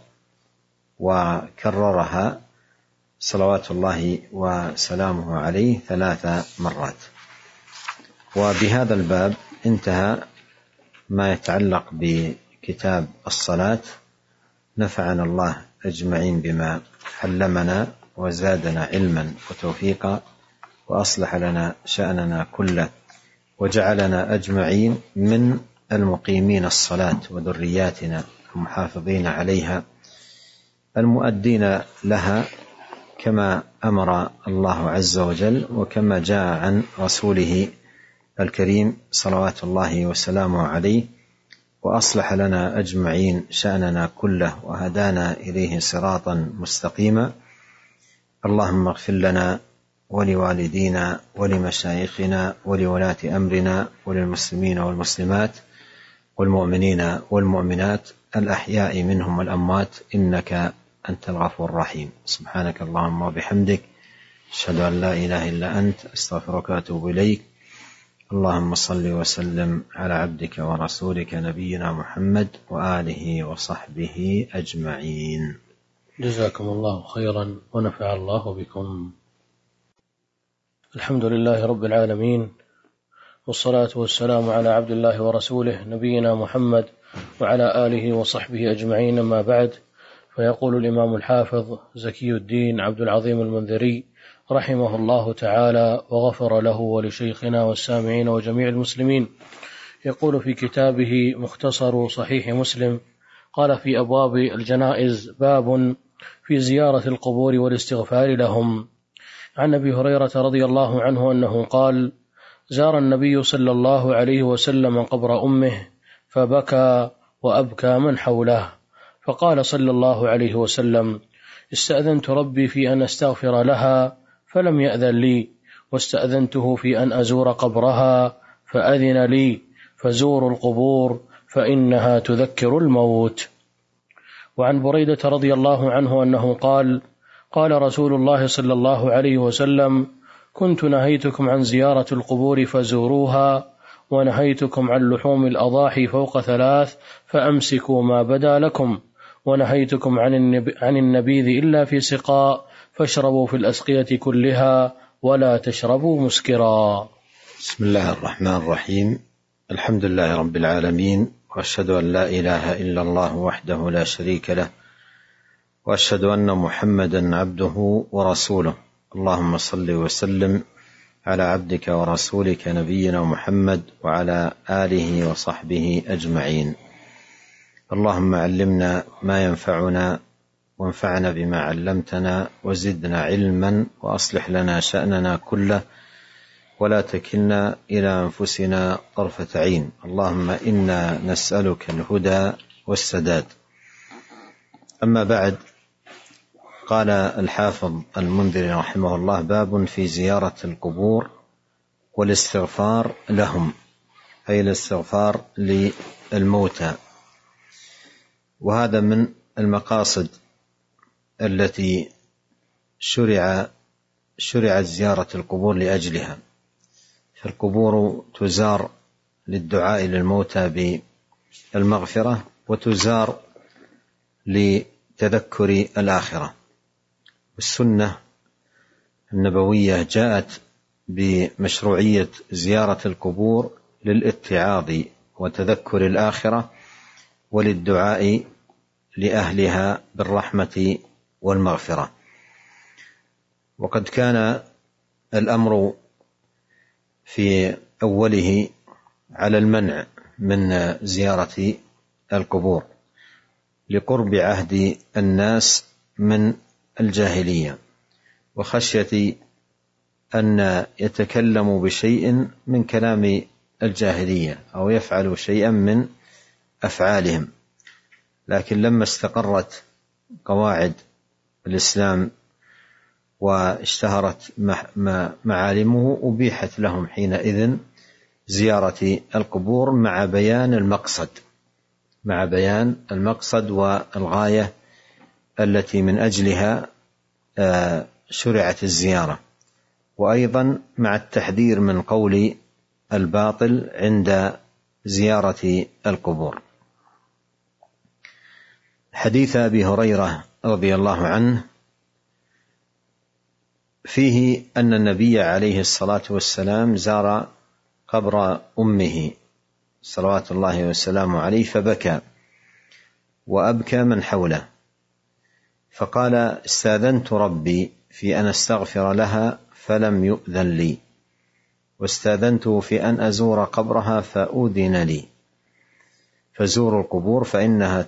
وكررها صلوات الله وسلامه عليه 3 مرات. وبهذا الباب انتهى ما يتعلق بكتاب الصلاة. نفعنا الله أجمعين بما علمنا وزادنا علما وتوفيقا، وأصلح لنا شأننا كله، وجعلنا أجمعين من المقيمين الصلاة وذرياتنا المحافظين عليها المؤدين لها كما أمر الله عز وجل وكما جاء عن رسوله الكريم صلوات الله وسلامه عليه، وأصلح لنا أجمعين شأننا كله وهدانا إليه صراطا مستقيما. اللهم اغفر لنا ولوالدينا ولمشايخنا ولولاة أمرنا وللمسلمين والمسلمات والمؤمنين والمؤمنات الأحياء منهم والأموات، إنك أنت الغفور الرحيم. سبحانك اللهم وبحمدك، أشهد أن لا إله إلا أنت، أستغفرك وأتوب إليك. اللهم صل وسلم على عبدك ورسولك نبينا محمد وآله وصحبه أجمعين. جزاكم الله خيرا ونفع الله بكم. الحمد لله رب العالمين، والصلاة والسلام على عبد الله ورسوله نبينا محمد وعلى آله وصحبه أجمعين، أما بعد. فيقول الإمام الحافظ زكي الدين عبد العظيم المنذري رحمه الله تعالى وغفر له ولشيخنا والسامعين وجميع المسلمين، يقول في كتابه مختصر صحيح مسلم، قال في أبواب الجنائز: باب في زيارة القبور والاستغفار لهم. عن أبي هريرة رضي الله عنه أنه قال: زار النبي صلى الله عليه وسلم قبر أمه فبكى وأبكى من حوله، فقال صلى الله عليه وسلم: استأذنت ربي في أن أستغفر لها فلم يأذن لي، واستأذنته في أن أزور قبرها فأذن لي، فزوروا القبور فإنها تذكر الموت. وعن بريدة رضي الله عنه أنه قال: قال رسول الله صلى الله عليه وسلم: كنت نهيتكم عن زيارة القبور فزوروها، ونهيتكم عن لحوم الأضاحي فوق 3 فأمسكوا ما بدا لكم، ونهيتكم عن النبيذ إلا في سقاء فاشربوا في الأسقية كلها ولا تشربوا مسكرا. بسم الله الرحمن الرحيم. الحمد لله رب العالمين، وأشهد أن لا إله إلا الله وحده لا شريك له، وأشهد أن محمدا عبده ورسوله. اللهم صل وسلم على عبدك ورسولك نبينا محمد وعلى آله وصحبه أجمعين. اللهم علمنا ما ينفعنا، وانفعنا بما علمتنا، وزدنا علما، وأصلح لنا شأننا كله، ولا تكلنا إلى أنفسنا طرفة عين. اللهم إنا نسألك الهدى والسداد. أما بعد، قال الحافظ المنذري رحمه الله: باب في زيارة القبور والاستغفار لهم، أي الاستغفار للموتى. وهذا من المقاصد التي شرعت زيارة القبور لأجلها. فالقبور تزار للدعاء للموتى بالمغفرة، وتزار لتذكر الآخرة. السنة النبوية جاءت بمشروعية زيارة القبور للاتعاظ وتذكر الآخرة، وللدعاء لأهلها بالرحمة والمغفرة. وقد كان الأمر في أوله على المنع من زيارة القبور لقرب عهد الناس من الجاهلية، وخشية أن يتكلموا بشيء من كلام الجاهلية أو يفعلوا شيئا من أفعالهم. لكن لما استقرت قواعد الإسلام واشتهرت معالمه، أبيحت لهم حينئذ زيارة القبور مع بيان المقصد والغاية التي من أجلها شرعت الزيارة، وأيضا مع التحذير من قول الباطل عند زيارة القبور. حديث أبي هريرة رضي الله عنه فيه أن النبي عليه الصلاة والسلام زار قبر أمه صلوات الله وسلامه عليه فبكى وأبكى من حوله، فقال: استاذنت ربي في أن أستغفر لها فلم يؤذن لي، واستاذنته في أن أزور قبرها فأذن لي، فزوروا القبور فإنها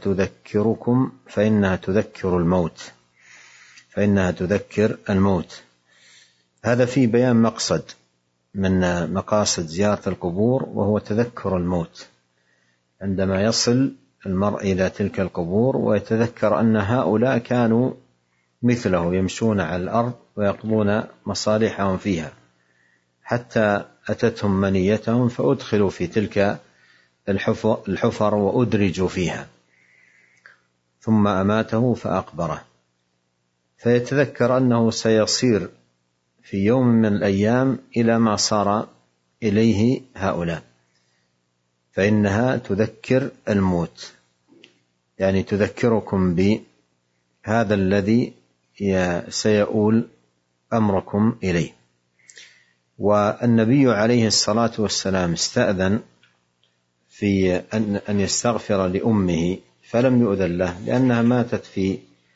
تذكر الموت. هذا في بيان مقصد من مقاصد زيارة القبور، وهو تذكر الموت، عندما يصل المرء إلى تلك القبور ويتذكر أن هؤلاء كانوا مثله يمشون على الأرض ويقضون مصالحهم فيها، حتى أتتهم منيتهم فأدخلوا في تلك الحفر وأدرجوا فيها، ثم أماته فأقبره، فيتذكر أنه سيصير في يوم من الأيام إلى ما صار إليه هؤلاء، فإنها تذكر الموت، يعني تذكركم بهذا الذي سيؤول أمركم إليه. والنبي عليه الصلاة والسلام استأذن في أن يستغفر لأمه فلم يؤذن له، لأنها ماتت في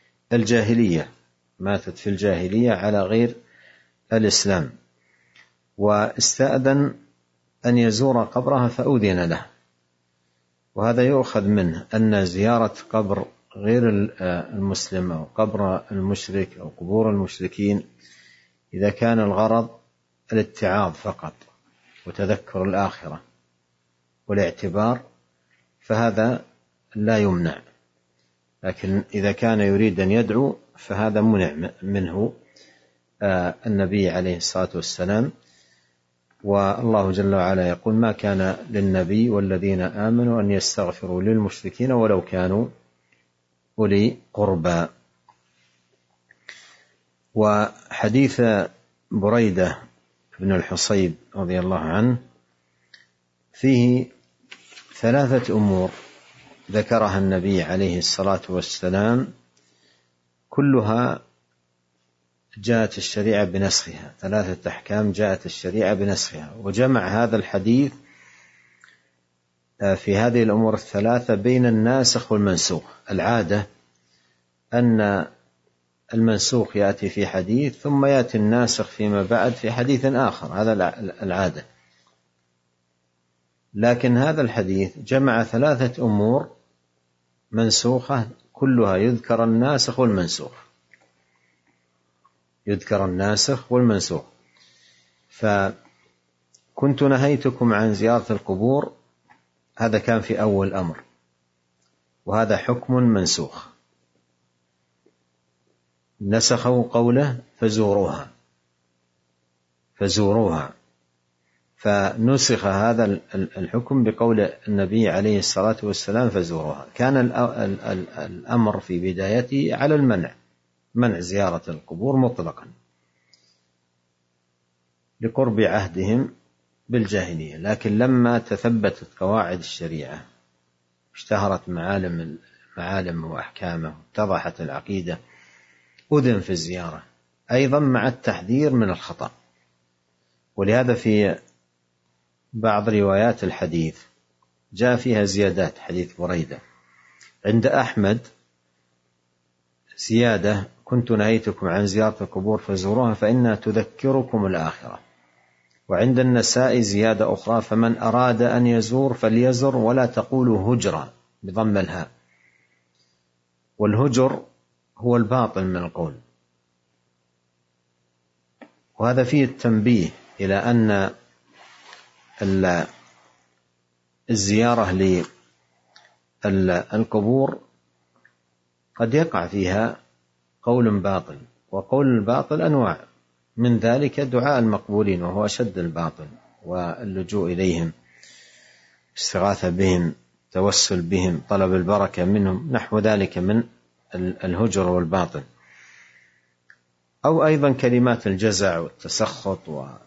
الجاهلية على غير الإسلام، واستأذن أن يزور قبرها فأذن له. وهذا يؤخذ منه أن زيارة قبر غير المسلم أو قبر المشرك أو قبور المشركين إذا كان الغرض الاتعاظ فقط وتذكر الآخرة والاعتبار فهذا لا يمنع، لكن إذا كان يريد أن يدعو فهذا منع منه النبي عليه الصلاة والسلام. والله جل وعلا يقول: ما كان للنبي والذين آمنوا أن يستغفروا للمشركين ولو كانوا أولي قربى. وحديث بريدة بن الحصيب رضي الله عنه فيه 3 أمور ذكرها النبي عليه الصلاة والسلام، كلها جاءت الشريعة بنسخها، 3 أحكام جاءت الشريعة بنسخها، وجمع هذا الحديث في هذه الأمور ال3 بين الناسخ والمنسوخ. العادة أن المنسوخ يأتي في حديث ثم يأتي الناسخ فيما بعد في حديث آخر، هذا العادة، لكن هذا الحديث جمع 3 أمور منسوخة كلها يذكر الناسخ والمنسوخ. فكنت نهيتكم عن زيارة القبور، هذا كان في أول أمر، وهذا حكم منسوخ، نسخوا قوله فزوروها، فنسخ هذا الحكم بقول النبي عليه الصلاة والسلام فزوروها. كان الأمر في بدايته على منع زيارة القبور مطلقا لقرب عهدهم بالجاهلية، لكن لما تثبتت قواعد الشريعة اشتهرت معالم وأحكامه اتضحت العقيدة أذن في الزيارة، أيضا مع التحذير من الخطأ. ولهذا في بعض روايات الحديث جاء فيها زيادات، حديث بريدة عند أحمد زيادة: كنت نهيتكم عن زيارة القبور فزوروها فإنها تذكركم الآخرة. وعند النساء زيادة أخرى: فمن أراد أن يزور فليزر ولا تقولوا هجرا بضم الهاء، والهجر هو الباطل من القول. وهذا فيه التنبيه إلى أن الزيارة للقبور قد يقع فيها قول باطل، وقول الباطل أنواع، من ذلك دعاء المقبولين وهو أشد الباطل، واللجوء إليهم، استغاثة بهم، توسل بهم، طلب البركة منهم، نحو ذلك من الهجر والباطل. أو أيضا كلمات الجزع والتسخط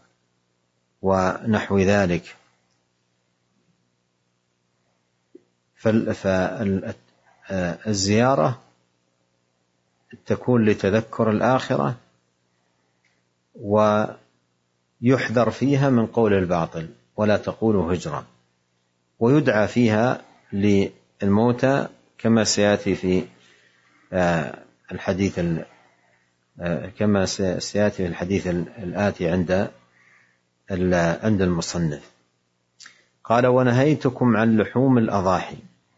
ونحو ذلك. فالزيارة تكون لتذكر الآخرة، ويحذر فيها من قول الباطل ولا تقولوا هجرا، ويدعى فيها للموتى كما سيأتي في الحديث الآتي عند المصنف. قال: ونهيتكم عن لحوم الأضاحي.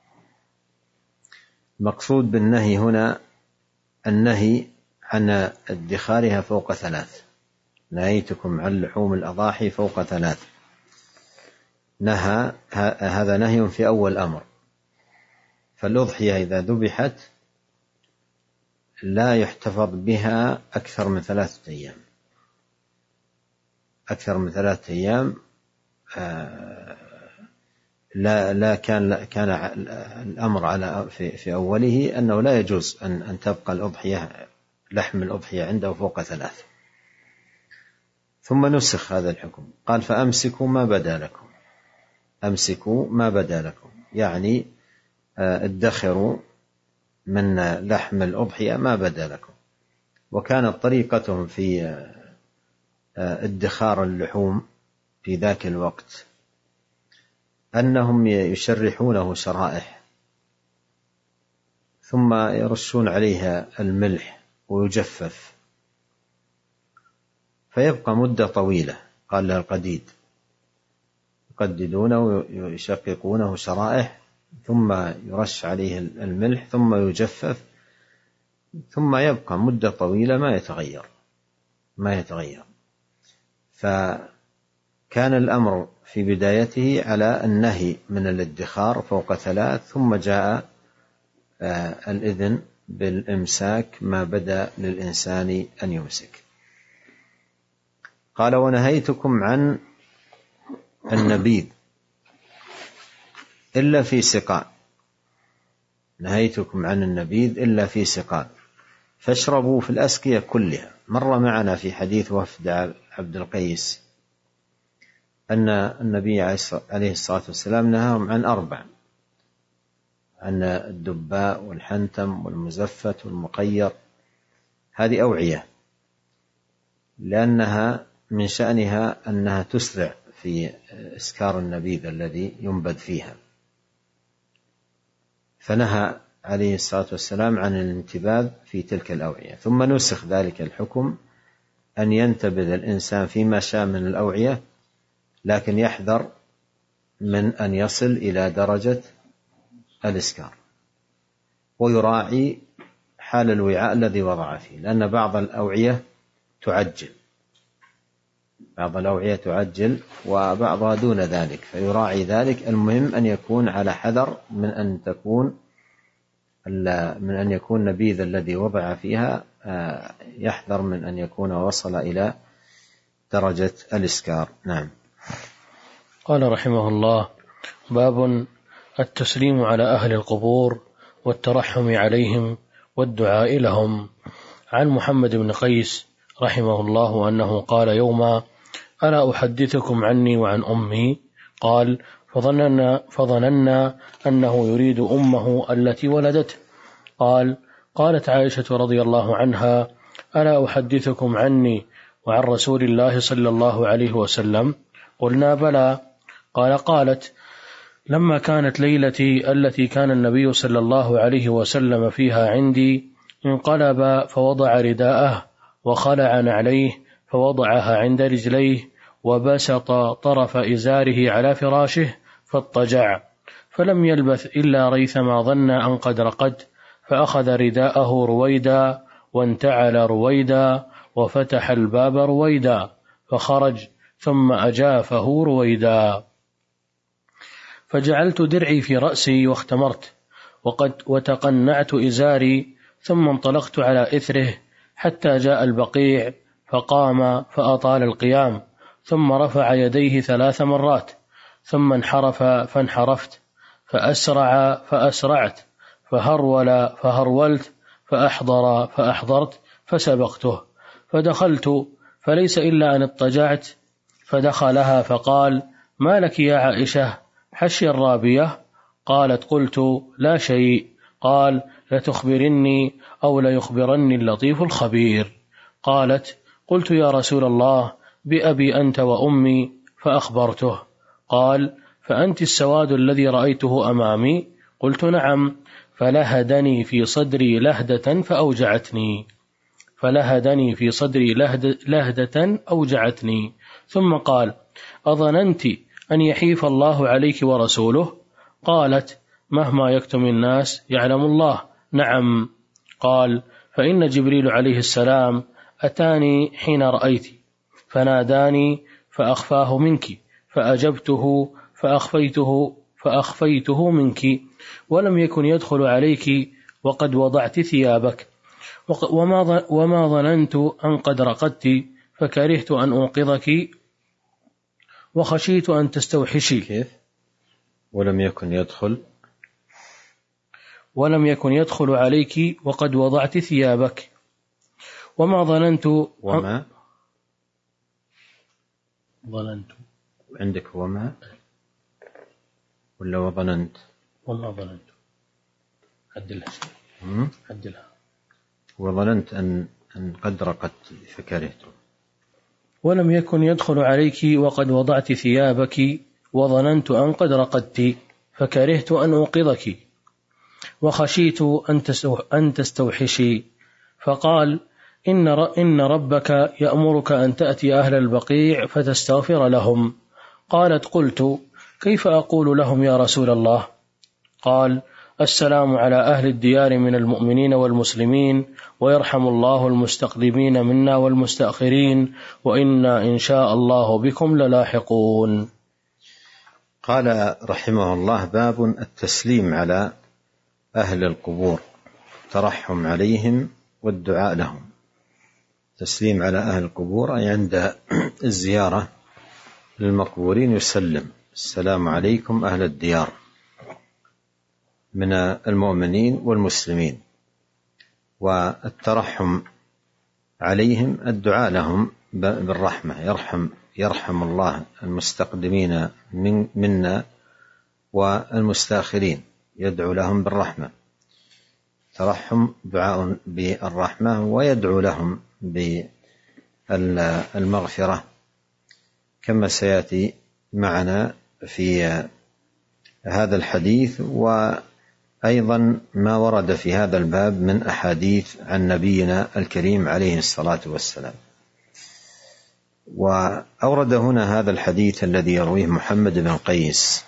المقصود بالنهي هنا النهي عن ادخارها فوق 3. نهيتكم عن لحوم الأضاحي فوق 3. هذا نهي في أول أمر. فالأضحية إذا ذبحت لا يحتفظ بها أكثر من 3 أيام. أكثر من 3 أيام لا كان الأمر في أوله أنه لا يجوز أن تبقى لحم الأضحية عنده فوق 3. ثم نسخ هذا الحكم، قال: فأمسكوا ما بدا لكم. أمسكوا ما بدا لكم، يعني ادخروا من لحم الأضحية ما بدا لكم. وكانت طريقتهم في ادخار اللحوم في ذاك الوقت أنهم يشرحونه شرائح، ثم يرشون عليها الملح ويجفف، فيبقى مدة طويلة. قال لها القديد، يقددونه ويشققونه شرائح، ثم يرش عليه الملح، ثم يجفف، ثم يبقى مدة طويلة ما يتغير. فكان الأمر في بدايته على النهي من الادخار فوق 3، ثم جاء الإذن بالإمساك ما بدا للإنسان أن يمسك. قال: ونهيتكم عن النبيذ إلا في سقاء. نهيتكم عن النبيذ إلا في سقاء، فاشربوا في الأسقية كلها. مر معنا في حديث وفد عبد القيس أن النبي عليه الصلاة والسلام نهاهم عن 4، عن الدباء والحنتم والمزفت والمقير. هذه أوعية، لأنها من شأنها أنها تسرع في إسكار النبيذ الذي ينبذ فيها، فنهى عليه الصلاة والسلام عن الانتباذ في تلك الأوعية. ثم نسخ ذلك الحكم أن ينتبذ الإنسان فيما شاء من الأوعية، لكن يحذر من أن يصل إلى درجة الإسكار، ويراعي حال الوعاء الذي وضع فيه، لأن بعض الأوعية تعجل وبعضها دون ذلك، فيراعي ذلك. المهم أن يكون على حذر من أن يكون نبيذ الذي وضع فيها، يحذر من أن يكون وصل إلى درجة الإسكار. نعم. قال رحمه الله: باب التسليم على أهل القبور والترحم عليهم والدعاء لهم. عن محمد بن قيس رحمه الله أنه قال يوما: ألا أحدثكم عني وعن أمي؟ قال: فظننا أنه يريد أمه التي ولدته. قال: قالت عائشة رضي الله عنها: ألا أحدثكم عني وعن رسول الله صلى الله عليه وسلم؟ قلنا: بلى. قالت: لما كانت ليلتي التي كان النبي صلى الله عليه وسلم فيها عندي، انقلب فوضع رداءه وخلع نعليه فوضعها عند رجليه، وبسط طرف إزاره على فراشه فاضطجع، فلم يلبث إلا ريثما ظن أن قد رقد، فأخذ رداءه رويدا وانتعل رويدا وفتح الباب رويدا فخرج، ثم أجافه رويدا، فجعلت درعي في رأسي واختمرت وتقنعت إزاري، ثم انطلقت على إثره حتى جاء البقيع، فقام فأطال القيام، ثم رفع يديه 3 مرات، ثم انحرف فانحرفت، فأسرع فأسرعت، فهرول فهرولت، فأحضر فأحضرت، فسبقته، فدخلت فليس إلا أن اضطجعت، فدخلها فقال: ما لك يا عائشة حشي الرابية؟ قالت: قلت: لا شيء. قال: لتخبرني أو ليخبرني اللطيف الخبير. قالت: قلت: يا رسول الله، بأبي أنت وأمي. فأخبرته. قال: فأنت السواد الذي رأيته أمامي؟ قلت: نعم. فلهدني في صدري لهدة فأوجعتني. لهدة أوجعتني. ثم قال: أظننت أن يحيف الله عليك ورسوله؟ قالت: مهما يكتم الناس يعلم الله. نعم. قال: فإن جبريل عليه السلام أتاني حين رأيت، فناداني فأخفاه منك، فأجبته فأخفيته منك، ولم يكن يدخل عليك وقد وضعت ثيابك، وما ظننت أن قد رقدت، فكرهت أن أنقذك وخشيت أن تستوحشي. كيف؟ ولم يكن يدخل عليك وقد وضعت ثيابك، وما ظننت ظننت عندك وما ولا وظننت؟ وما ظننت. عدلها شيء. عدلها. وظننت أن قد رقدت فكرهت. ولم يكن يدخل عليك وقد وضعت ثيابك، وظننت أن قد رقدت، فكرهت أن أوقظك وخشيت أن تستوحشي. فقال: إن ربك يأمرك أن تأتي أهل البقيع فتستغفر لهم. قالت: قلت: كيف أقول لهم يا رسول الله؟ قال: السلام على أهل الديار من المؤمنين والمسلمين، ويرحم الله المستقدمين منا والمستأخرين، وإنا إن شاء الله بكم للاحقون. قال رحمه الله: باب التسليم على أهل القبور، ترحم عليهم والدعاء لهم. تسليم على أهل القبور أي عند الزيارة للمقبورين يسلم: السلام عليكم أهل الديار من المؤمنين والمسلمين. والترحم عليهم الدعاء لهم بالرحمة: يرحم الله المستقدمين منا والمستاخرين، يدعو لهم بالرحمة. ترحم دعاء بالرحمة، ويدعو لهم بالمغفرة كما سيأتي معنا في هذا الحديث، وأيضا ما ورد في هذا الباب من أحاديث عن نبينا الكريم عليه الصلاة والسلام. وأورد هنا هذا الحديث الذي يرويه محمد بن قيس،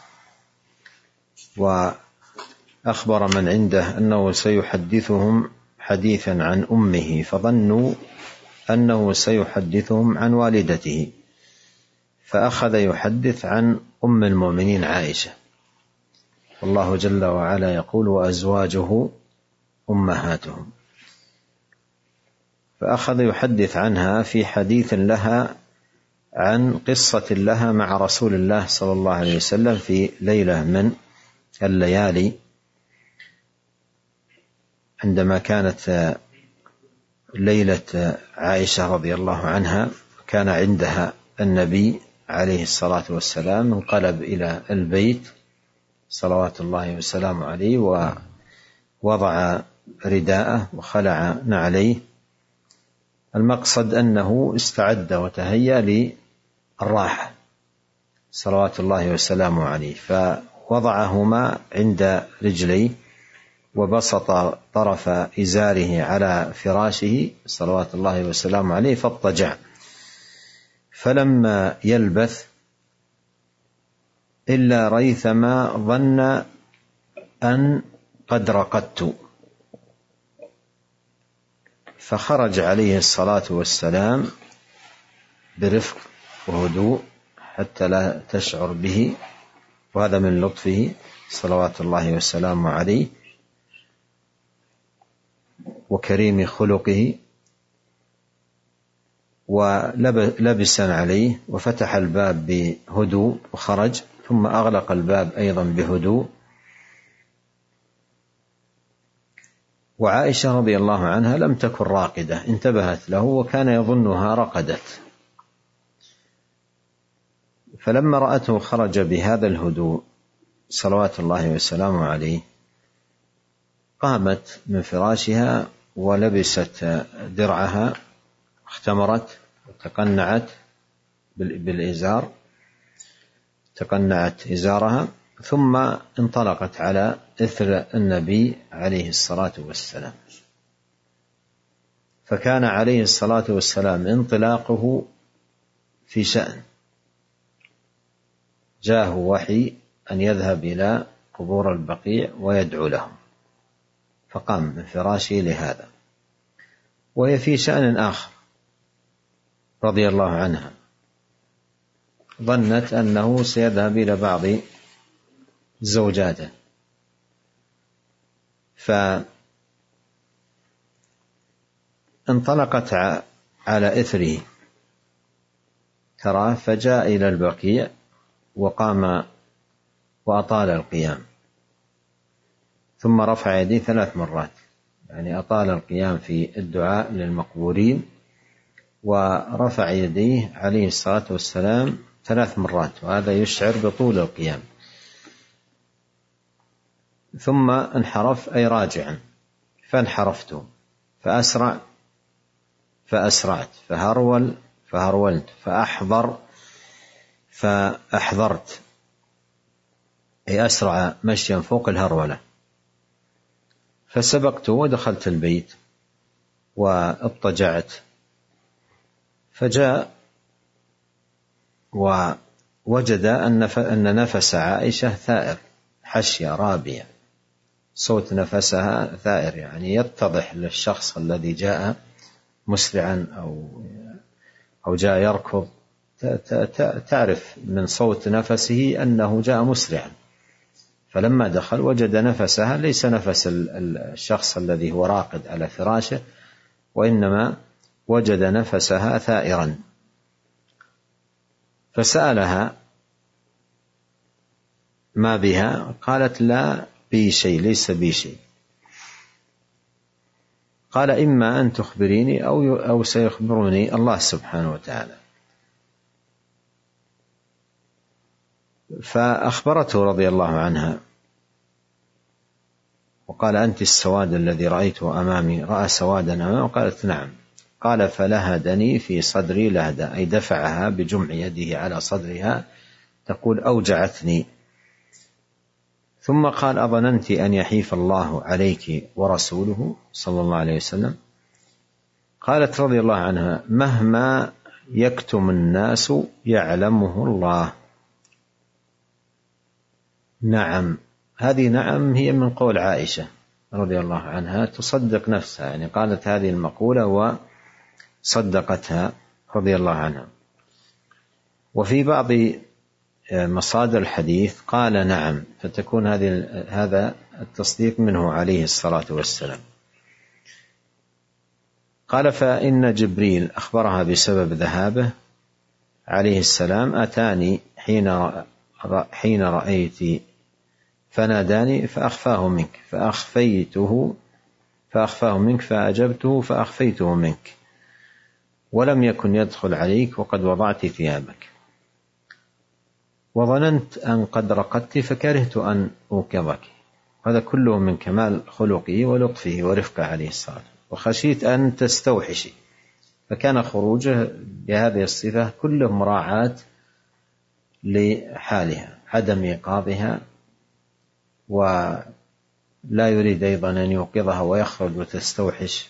وأخبر من عنده أنه سيحدثهم حديثا عن أمه، فظنوا أنه سيحدثهم عن والدته، فأخذ يحدث عن أم المؤمنين عائشة، والله جل وعلا يقول: وأزواجه أمهاتهم. فأخذ يحدث عنها في حديث لها عن قصة لها مع رسول الله صلى الله عليه وسلم في ليلة من الليالي، عندما كانت ليلة عائشة رضي الله عنها، كان عندها النبي عليه الصلاة والسلام، انقلب إلى البيت صلوات الله وسلامه عليه، ووضع رداءه وخلع نعليه. المقصد أنه استعد وتهيأ للراحة صلوات الله وسلامه عليه، فوضعهما عند رجليه، وبسط طرف إزاره على فراشه صلوات الله وسلامه عليه، فاضطجع. فلما يلبث إلا ريثما ظن أن قد رقدت، فخرج عليه الصلاة والسلام برفق وهدوء حتى لا تشعر به، وهذا من لطفه صلوات الله وسلامه عليه وكريم خلقه. ولبسا عليه وفتح الباب بهدوء وخرج، ثم أغلق الباب أيضا بهدوء، وعائشة رضي الله عنها لم تكن راقدة، انتبهت له وكان يظنها رقدت، فلما رأته خرج بهذا الهدوء صلوات الله وسلامه عليه قامت من فراشها ولبست درعها، اختمرت وتقنعت بالإزار، تقنعت إزارها، ثم انطلقت على إثر النبي عليه الصلاة والسلام. فكان عليه الصلاة والسلام انطلاقه في شأن، جاءه وحي أن يذهب إلى قبور البقيع ويدعو لهم، فقام من فراشه لهذا، وهي في شأن آخر رضي الله عنها، ظنت أنه سيذهب إلى بعض زوجاته، فانطلقت على إثره تراه، فجاء إلى البقيع وقام وأطال القيام، ثم رفع يديه 3 مرات، يعني أطال القيام في الدعاء للمقبورين، ورفع يديه عليه الصلاة والسلام 3 مرات، وهذا يشعر بطول القيام. ثم انحرف أي راجعا، فانحرفت، فأسرع فأسرعت، فهرول فهرولت، فأحضر فأحضرت، أي أسرع مشيا فوق الهرولة، فسبقت ودخلت البيت واضطجعت، فجاء ووجد أن نفس عائشة ثائر، حشية رابية، صوت نفسها ثائر، يعني يتضح للشخص الذي جاء مسرعا أو جاء يركض، تعرف من صوت نفسه أنه جاء مسرعا. فلما دخل وجد نفسها ليس نفس الشخص الذي هو راقد على فراشه، وإنما وجد نفسها ثائرا، فسألها ما بها؟ قالت لا بي شيء، ليس بي شيء. قال إما أن تخبريني أو سيخبرني الله سبحانه وتعالى. فأخبرته رضي الله عنها وقال أنت السواد الذي رأيته أمامي، رأى سوادا أمامي، قالت نعم. قال فلهدني في صدري لهدة، أي دفعها بجمع يده على صدرها، تقول أوجعتني. ثم قال أظننت أن يحيف الله عليك ورسوله صلى الله عليه وسلم؟ قالت رضي الله عنها مهما يكتم الناس يعلمه الله. نعم، هذه نعم هي من قول عائشة رضي الله عنها، تصدق نفسها، يعني قالت هذه المقولة وصدقتها رضي الله عنها. وفي بعض مصادر الحديث قال نعم، فتكون هذا التصديق منه عليه الصلاة والسلام. قال فإن جبريل أخبرها بسبب ذهابه عليه السلام، أتاني حين رأيت فناداني فأخفاه منك فأجبته فأخفيته منك، ولم يكن يدخل عليك وقد وضعت ثيابك، وظننت أن قد رقدت فكرهت أن أوقظك. هذا كله من كمال خلقه ولطفه ورفقه عليه الصلاة، وخشيت أن تستوحشي، فكان خروجه بهذه الصفة كله مراعاة لحالها، عدم إيقاظها، ولا يريد أيضا أن يوقظها ويخرج وتستوحش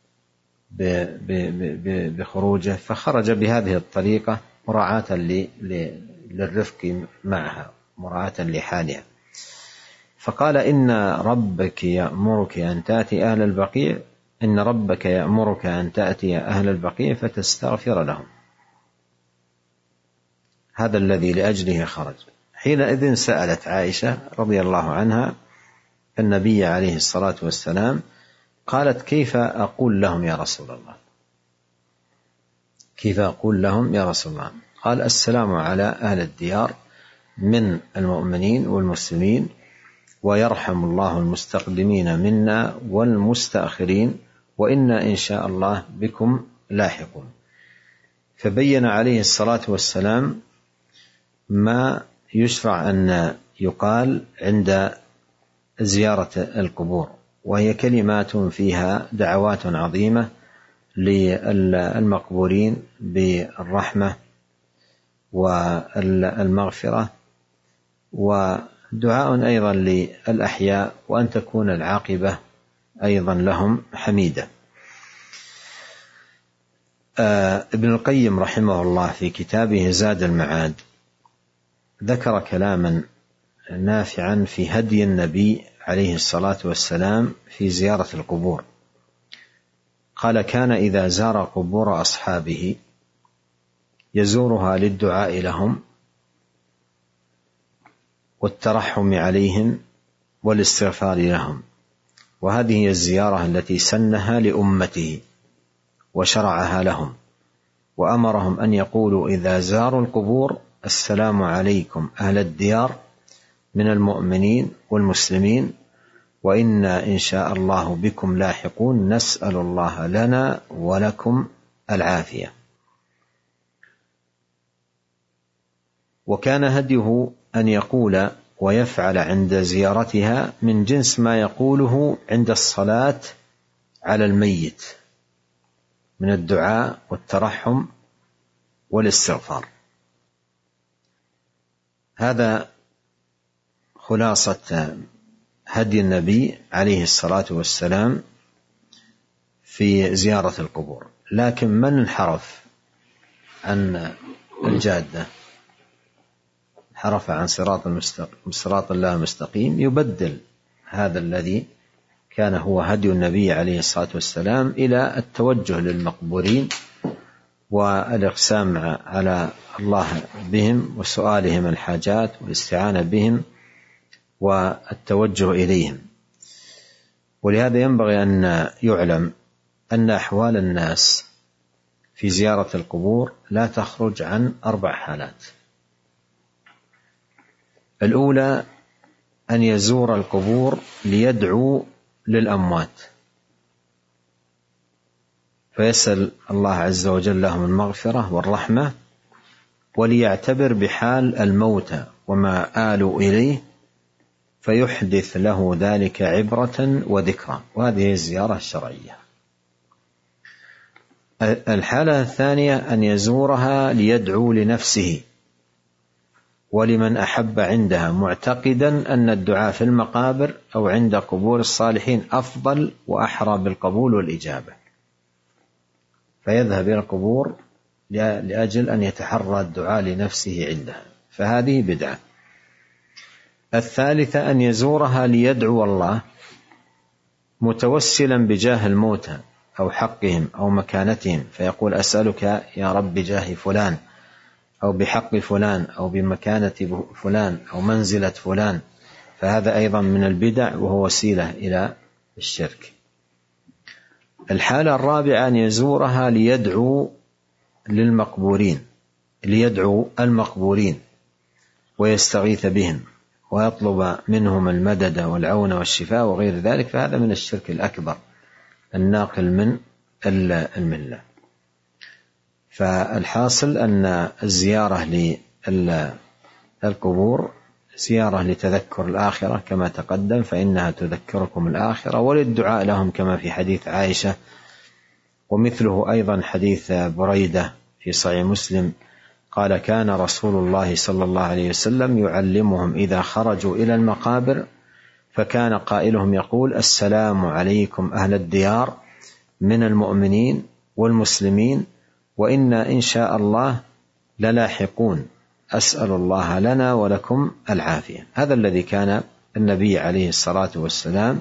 بخروجه، فخرج بهذه الطريقة مراعاة للرفق معها، مراعاة لحالها. فقال إن ربك يأمرك أن تأتي أهل البقيع، إن ربك يأمرك أن تأتي أهل البقيع فتستغفر لهم، هذا الذي لأجله خرج. حينئذ سألت عائشة رضي الله عنها النبي عليه الصلاة والسلام، قالت كيف أقول لهم يا رسول الله؟ كيف أقول لهم يا رسول الله؟ قال السلام على أهل الديار من المؤمنين والمسلمين ويرحم الله المستقدمين منا والمستأخرين وإنا إن شاء الله بكم لاحقون. فبين عليه الصلاة والسلام ما يشرع أن يقال عند زيارة القبور، وهي كلمات فيها دعوات عظيمة للمقبورين بالرحمة والمغفرة، ودعاء أيضا للأحياء، وأن تكون العاقبة أيضا لهم حميدة. ابن القيم رحمه الله في كتابه زاد المعاد ذكر كلاما نافعا في هدي النبي عليه الصلاة والسلام في زيارة القبور. قال: كان إذا زار قبور أصحابه يزورها للدعاء لهم والترحم عليهم والاستغفار لهم، وهذه هي الزيارة التي سنها لأمته وشرعها لهم، وأمرهم أن يقولوا إذا زاروا القبور: السلام عليكم أهل الديار من المؤمنين والمسلمين وإنا إن شاء الله بكم لاحقون، نسأل الله لنا ولكم العافية. وكان هديه أن يقول ويفعل عند زيارتها من جنس ما يقوله عند الصلاة على الميت من الدعاء والترحم والاستغفار. هذا خلاصة هدي النبي عليه الصلاة والسلام في زيارة القبور. لكن من انحرف عن الجادة، انحرف عن صراط الله المستقيم، يبدل هذا الذي كان هو هدي النبي عليه الصلاة والسلام إلى التوجه للمقبورين والإقسام على الله بهم وسؤالهم الحاجات والاستعانة بهم والتوجه إليهم. ولهذا ينبغي أن يعلم أن أحوال الناس في زيارة القبور لا تخرج عن 4 حالات. الأولى أن يزور القبور ليدعو للأموات، فيسأل الله عز وجل لهم المغفرة والرحمة، وليعتبر بحال الموتى وما آلوا إليه فيحدث له ذلك عبرة وذكرى، وهذه الزيارة الشرعية. الحالة الثانية أن يزورها ليدعو لنفسه ولمن أحب عندها، معتقدا أن الدعاء في المقابر أو عند قبور الصالحين أفضل وأحرى بالقبول والإجابة، فيذهب إلى القبور لأجل أن يتحرى الدعاء لنفسه عندها، فهذه بدعة. الثالثة أن يزورها ليدعو الله متوسلا بجاه الموتى أو حقهم أو مكانتهم، فيقول: أسألك يا رب بجاه فلان أو بحق فلان أو بمكانة فلان أو منزلة فلان، فهذا أيضا من البدع وهو وسيلة إلى الشرك. الحالة الرابعة أن يزورها ليدعو للمقبورين، ليدعو المقبورين ويستغيث بهم ويطلب منهم المدد والعون والشفاء وغير ذلك، فهذا من الشرك الأكبر الناقل من الملة. فالحاصل أن الزيارة للقبور زيارة لتذكر الآخرة كما تقدم، فإنها تذكركم الآخرة، وللدعاء لهم كما في حديث عائشة، ومثله أيضا حديث بريدة في صحيح مسلم قال: كان رسول الله صلى الله عليه وسلم يعلمهم إذا خرجوا إلى المقابر فكان قائلهم يقول: السلام عليكم أهل الديار من المؤمنين والمسلمين وإنا إن شاء الله للاحقون، أسأل الله لنا ولكم العافية. هذا الذي كان النبي عليه الصلاة والسلام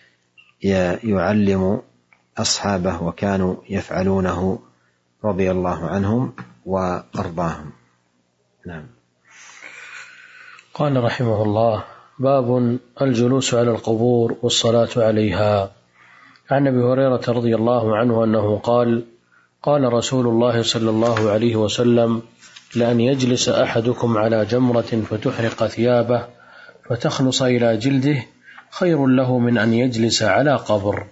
يعلم أصحابه وكانوا يفعلونه رضي الله عنهم وأرضاهم. نعم. قال رحمه الله: باب الجلوس على القبور والصلاة عليها. عن أبي هريرة رضي الله عنه أنه قال: قال رسول الله صلى الله عليه وسلم: لأن يجلس أحدكم على جمرة فتحرق ثيابه فتخلص إلى جلده خير له من أن يجلس على قبر.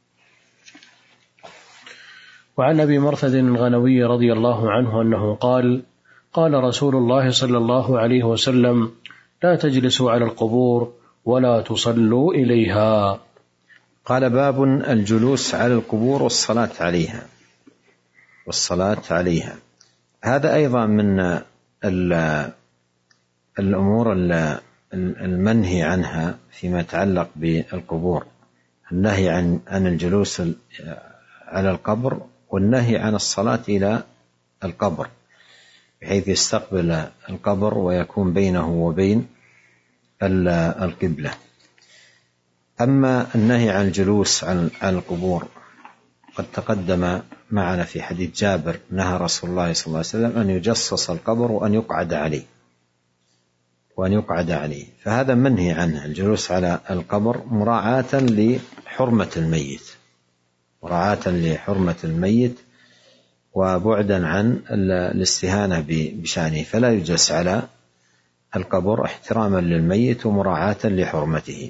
وعن أبي مرثد الغنوي رضي الله عنه أنه قال: قال رسول الله صلى الله عليه وسلم: لا تجلسوا على القبور ولا تصلوا إليها. قال: باب الجلوس على القبور والصلاة عليها. هذا أيضا من الأمور المنهي عنها فيما يتعلق بالقبور، النهي عن الجلوس على القبر، والنهي عن الصلاة إلى القبر بحيث يستقبل القبر ويكون بينه وبين القبلة. أما النهي عن الجلوس على القبور قد تقدم معنا في حديث جابر: نهى رسول الله صلى الله عليه وسلم أن يجصص القبر وأن يقعد عليه، فهذا منهي عنه الجلوس على القبر مراعاة لحرمة الميت وبعدا عن الاستهانة بشأنه، فلا يجلس على القبر احتراما للميت ومراعاة لحرمته.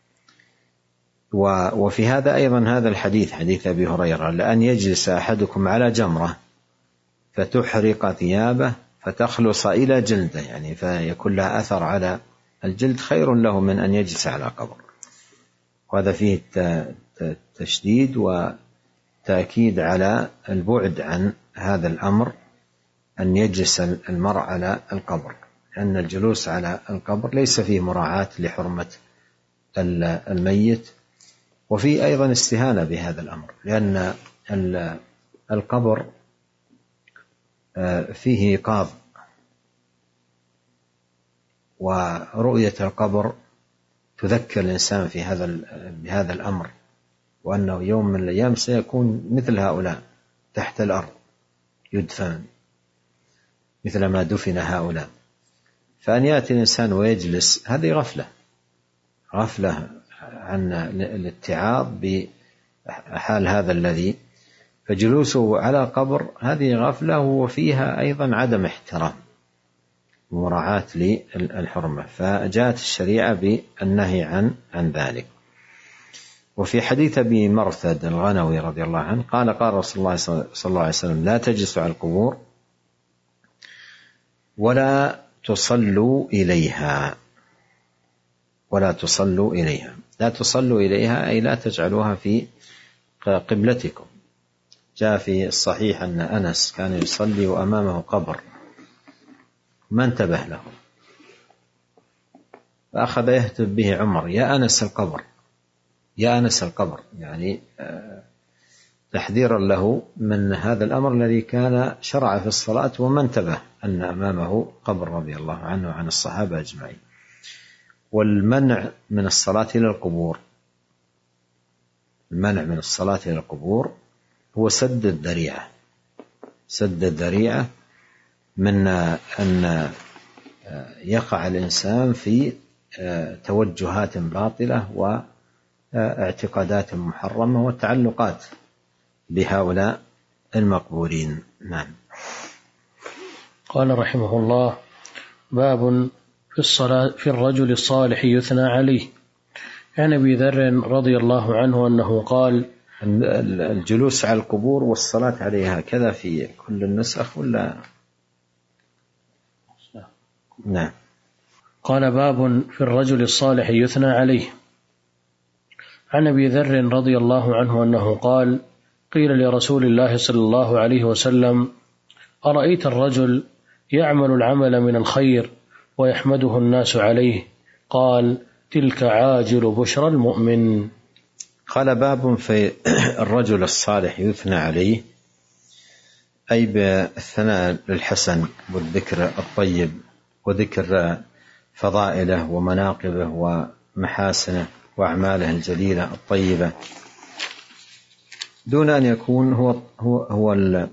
وفي هذا أيضا هذا الحديث، حديث أبي هريرة: لأن يجلس أحدكم على جمرة فتحرق ثيابه فتخلص إلى جلده، يعني فيكون لها أثر على الجلد، خير له من أن يجلس على قبر. وهذا فيه تشديد وتأكيد على البعد عن هذا الأمر، أن يجلس المرء على القبر، لأن الجلوس على القبر ليس فيه مراعاة لحرمة الميت، وفيه أيضا استهانة بهذا الأمر، لأن القبر فيه إيقاظ، ورؤية القبر تذكر الإنسان بهذا الأمر، وأنه يوم من الأيام سيكون مثل هؤلاء تحت الأرض يدفن مثل ما دفن هؤلاء. فأن يأتي الإنسان ويجلس، هذه غفلة عن الاتعاظ بحال هذا الذي، فجلوسه على قبر هذه غفلة، وفيها أيضا عدم احترام ومراعاة للحرمة، فجاءت الشريعة بالنهي عن ذلك. وفي حديث أبي مرثد الغنوي رضي الله عنه قال: قال رسول الله صلى الله عليه وسلم: لا تجلسوا على القبور ولا تصلوا إليها. لا تصلوا إليها أي لا تجعلوها في قبلتكم. جاء في الصحيح أن أنس كان يصلي وأمامه قبر ما انتبه له، فأخذ يهتف به عمر: يا أنس القبر، يعني تحذيرا له من هذا الأمر الذي كان شرع في الصلاة وما انتبه أن أمامه قبر، رضي الله عنه وعن الصحابة أجمعين. والمنع من الصلاة إلى القبور هو سد الذريعة من أن يقع الإنسان في توجهات باطلة واعتقادات محرمة والتعلقات بهؤلاء المقبورين. نعم. قال رحمه الله: باب في الصلاة في الرجل الصالح يثنى عليه. عن أبي ذر رضي الله عنه أنه قال: الجلوس على القبور والصلاة عليها كذا في كل النسخ ولا؟ نعم. قال: باب في الرجل الصالح يثنى عليه. عن أبي ذر رضي الله عنه أنه قال: قيل لرسول الله صلى الله عليه وسلم: أرأيت الرجل يعمل العمل من الخير ويحمده الناس عليه؟ قال: تلك عاجل بشرى المؤمن. قال: باب في الرجل الصالح يثنى عليه، أي بالثناء الحسن والذكر الطيب وذكر فضائله ومناقبه ومحاسنه وأعماله الجليلة الطيبة، دون أن يكون هو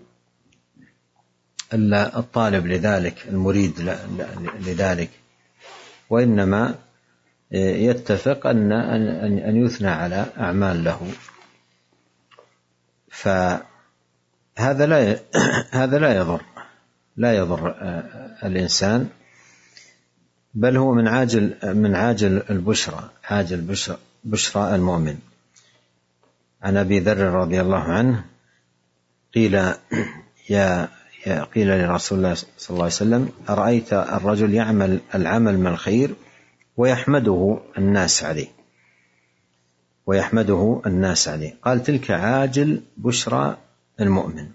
الطالب لذلك، المريد لذلك، وإنما يتفق أن يثنى على أعمال له. فهذا لا يضر الإنسان بل هو من عاجل البشرى، عاجل بشرى المؤمن. عن أبي ذر رضي الله عنه قيل لرسول الله صلى الله عليه وسلم: أرأيت الرجل يعمل العمل من الخير ويحمده الناس عليه، قال: تلك عاجل بشرى المؤمن،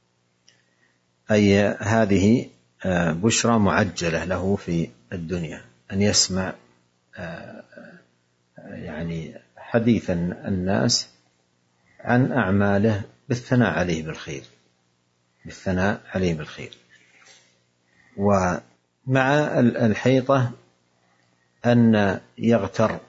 أي هذه بشرى معجلة له في الدنيا، أن يسمع يعني حديث الناس عن أعماله بالثناء عليه بالخير. ومع الحيطة أن يغتر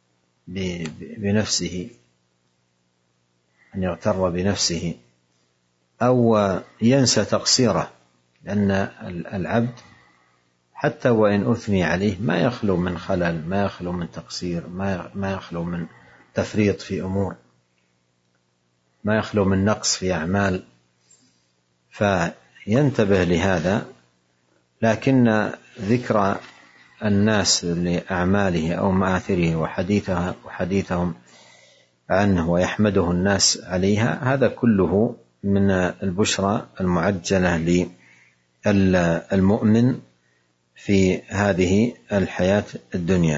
بنفسه أو ينسى تقصيره، لأن العبد حتى وإن أثني عليه ما يخلو من خلل، ما يخلو من تقصير، ما يخلو من تفريط في أمور، ما يخلو من نقص في أعمال، فينتبه لهذا. لكن ذكر الناس لأعماله أو مآثره وحديثهم عنه ويحمده الناس عليها، هذا كله من البشرى المعجلة للمؤمن في هذه الحياة الدنيا.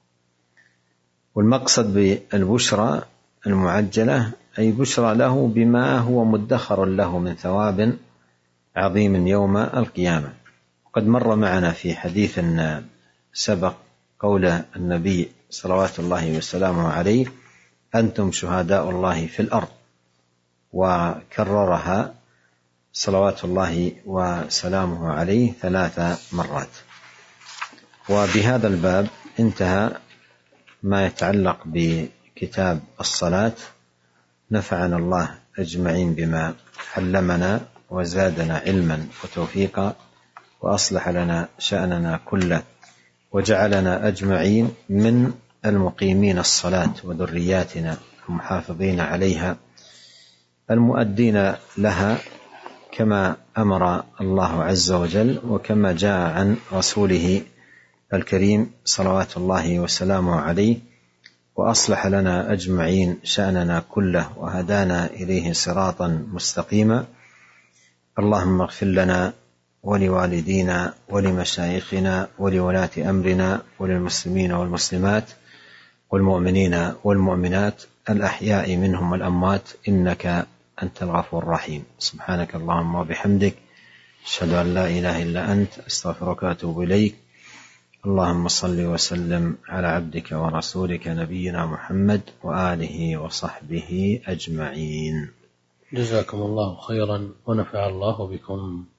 والمقصد بالبشرى المعجلة أي بشرى له بما هو مدخر له من ثواب عظيم يوم القيامة. وقد مر معنا في حديث سبق قول النبي صلوات الله وسلامه عليه: أنتم شهداء الله في الأرض، وكررها صلوات الله وسلامه عليه 3 مرات. وبهذا الباب انتهى ما يتعلق بكتاب الصلاة. نفعنا الله أجمعين بما علمنا وزادنا علما وتوفيقا، وأصلح لنا شأننا كله، وجعلنا أجمعين من المقيمين الصلاة وذرياتنا المحافظين عليها المؤدين لها كما أمر الله عز وجل وكما جاء عن رسوله الكريم صلوات الله وسلامه عليه. وأصلح لنا أجمعين شأننا كله وهدانا إليه صراطا مستقيما. اللهم اغفر لنا ولوالدينا ولمشايخنا ولولاة أمرنا وللمسلمين والمسلمات والمؤمنين والمؤمنات الأحياء منهم والأموات، إنك أنت الغفور الرحيم. سبحانك اللهم وبحمدك، أشهد أن لا إله إلا أنت، أستغفرك وأتوب إليك. اللهم صل وسلم على عبدك ورسولك نبينا محمد وآله وصحبه أجمعين. جزاكم الله خيرا ونفع الله بكم.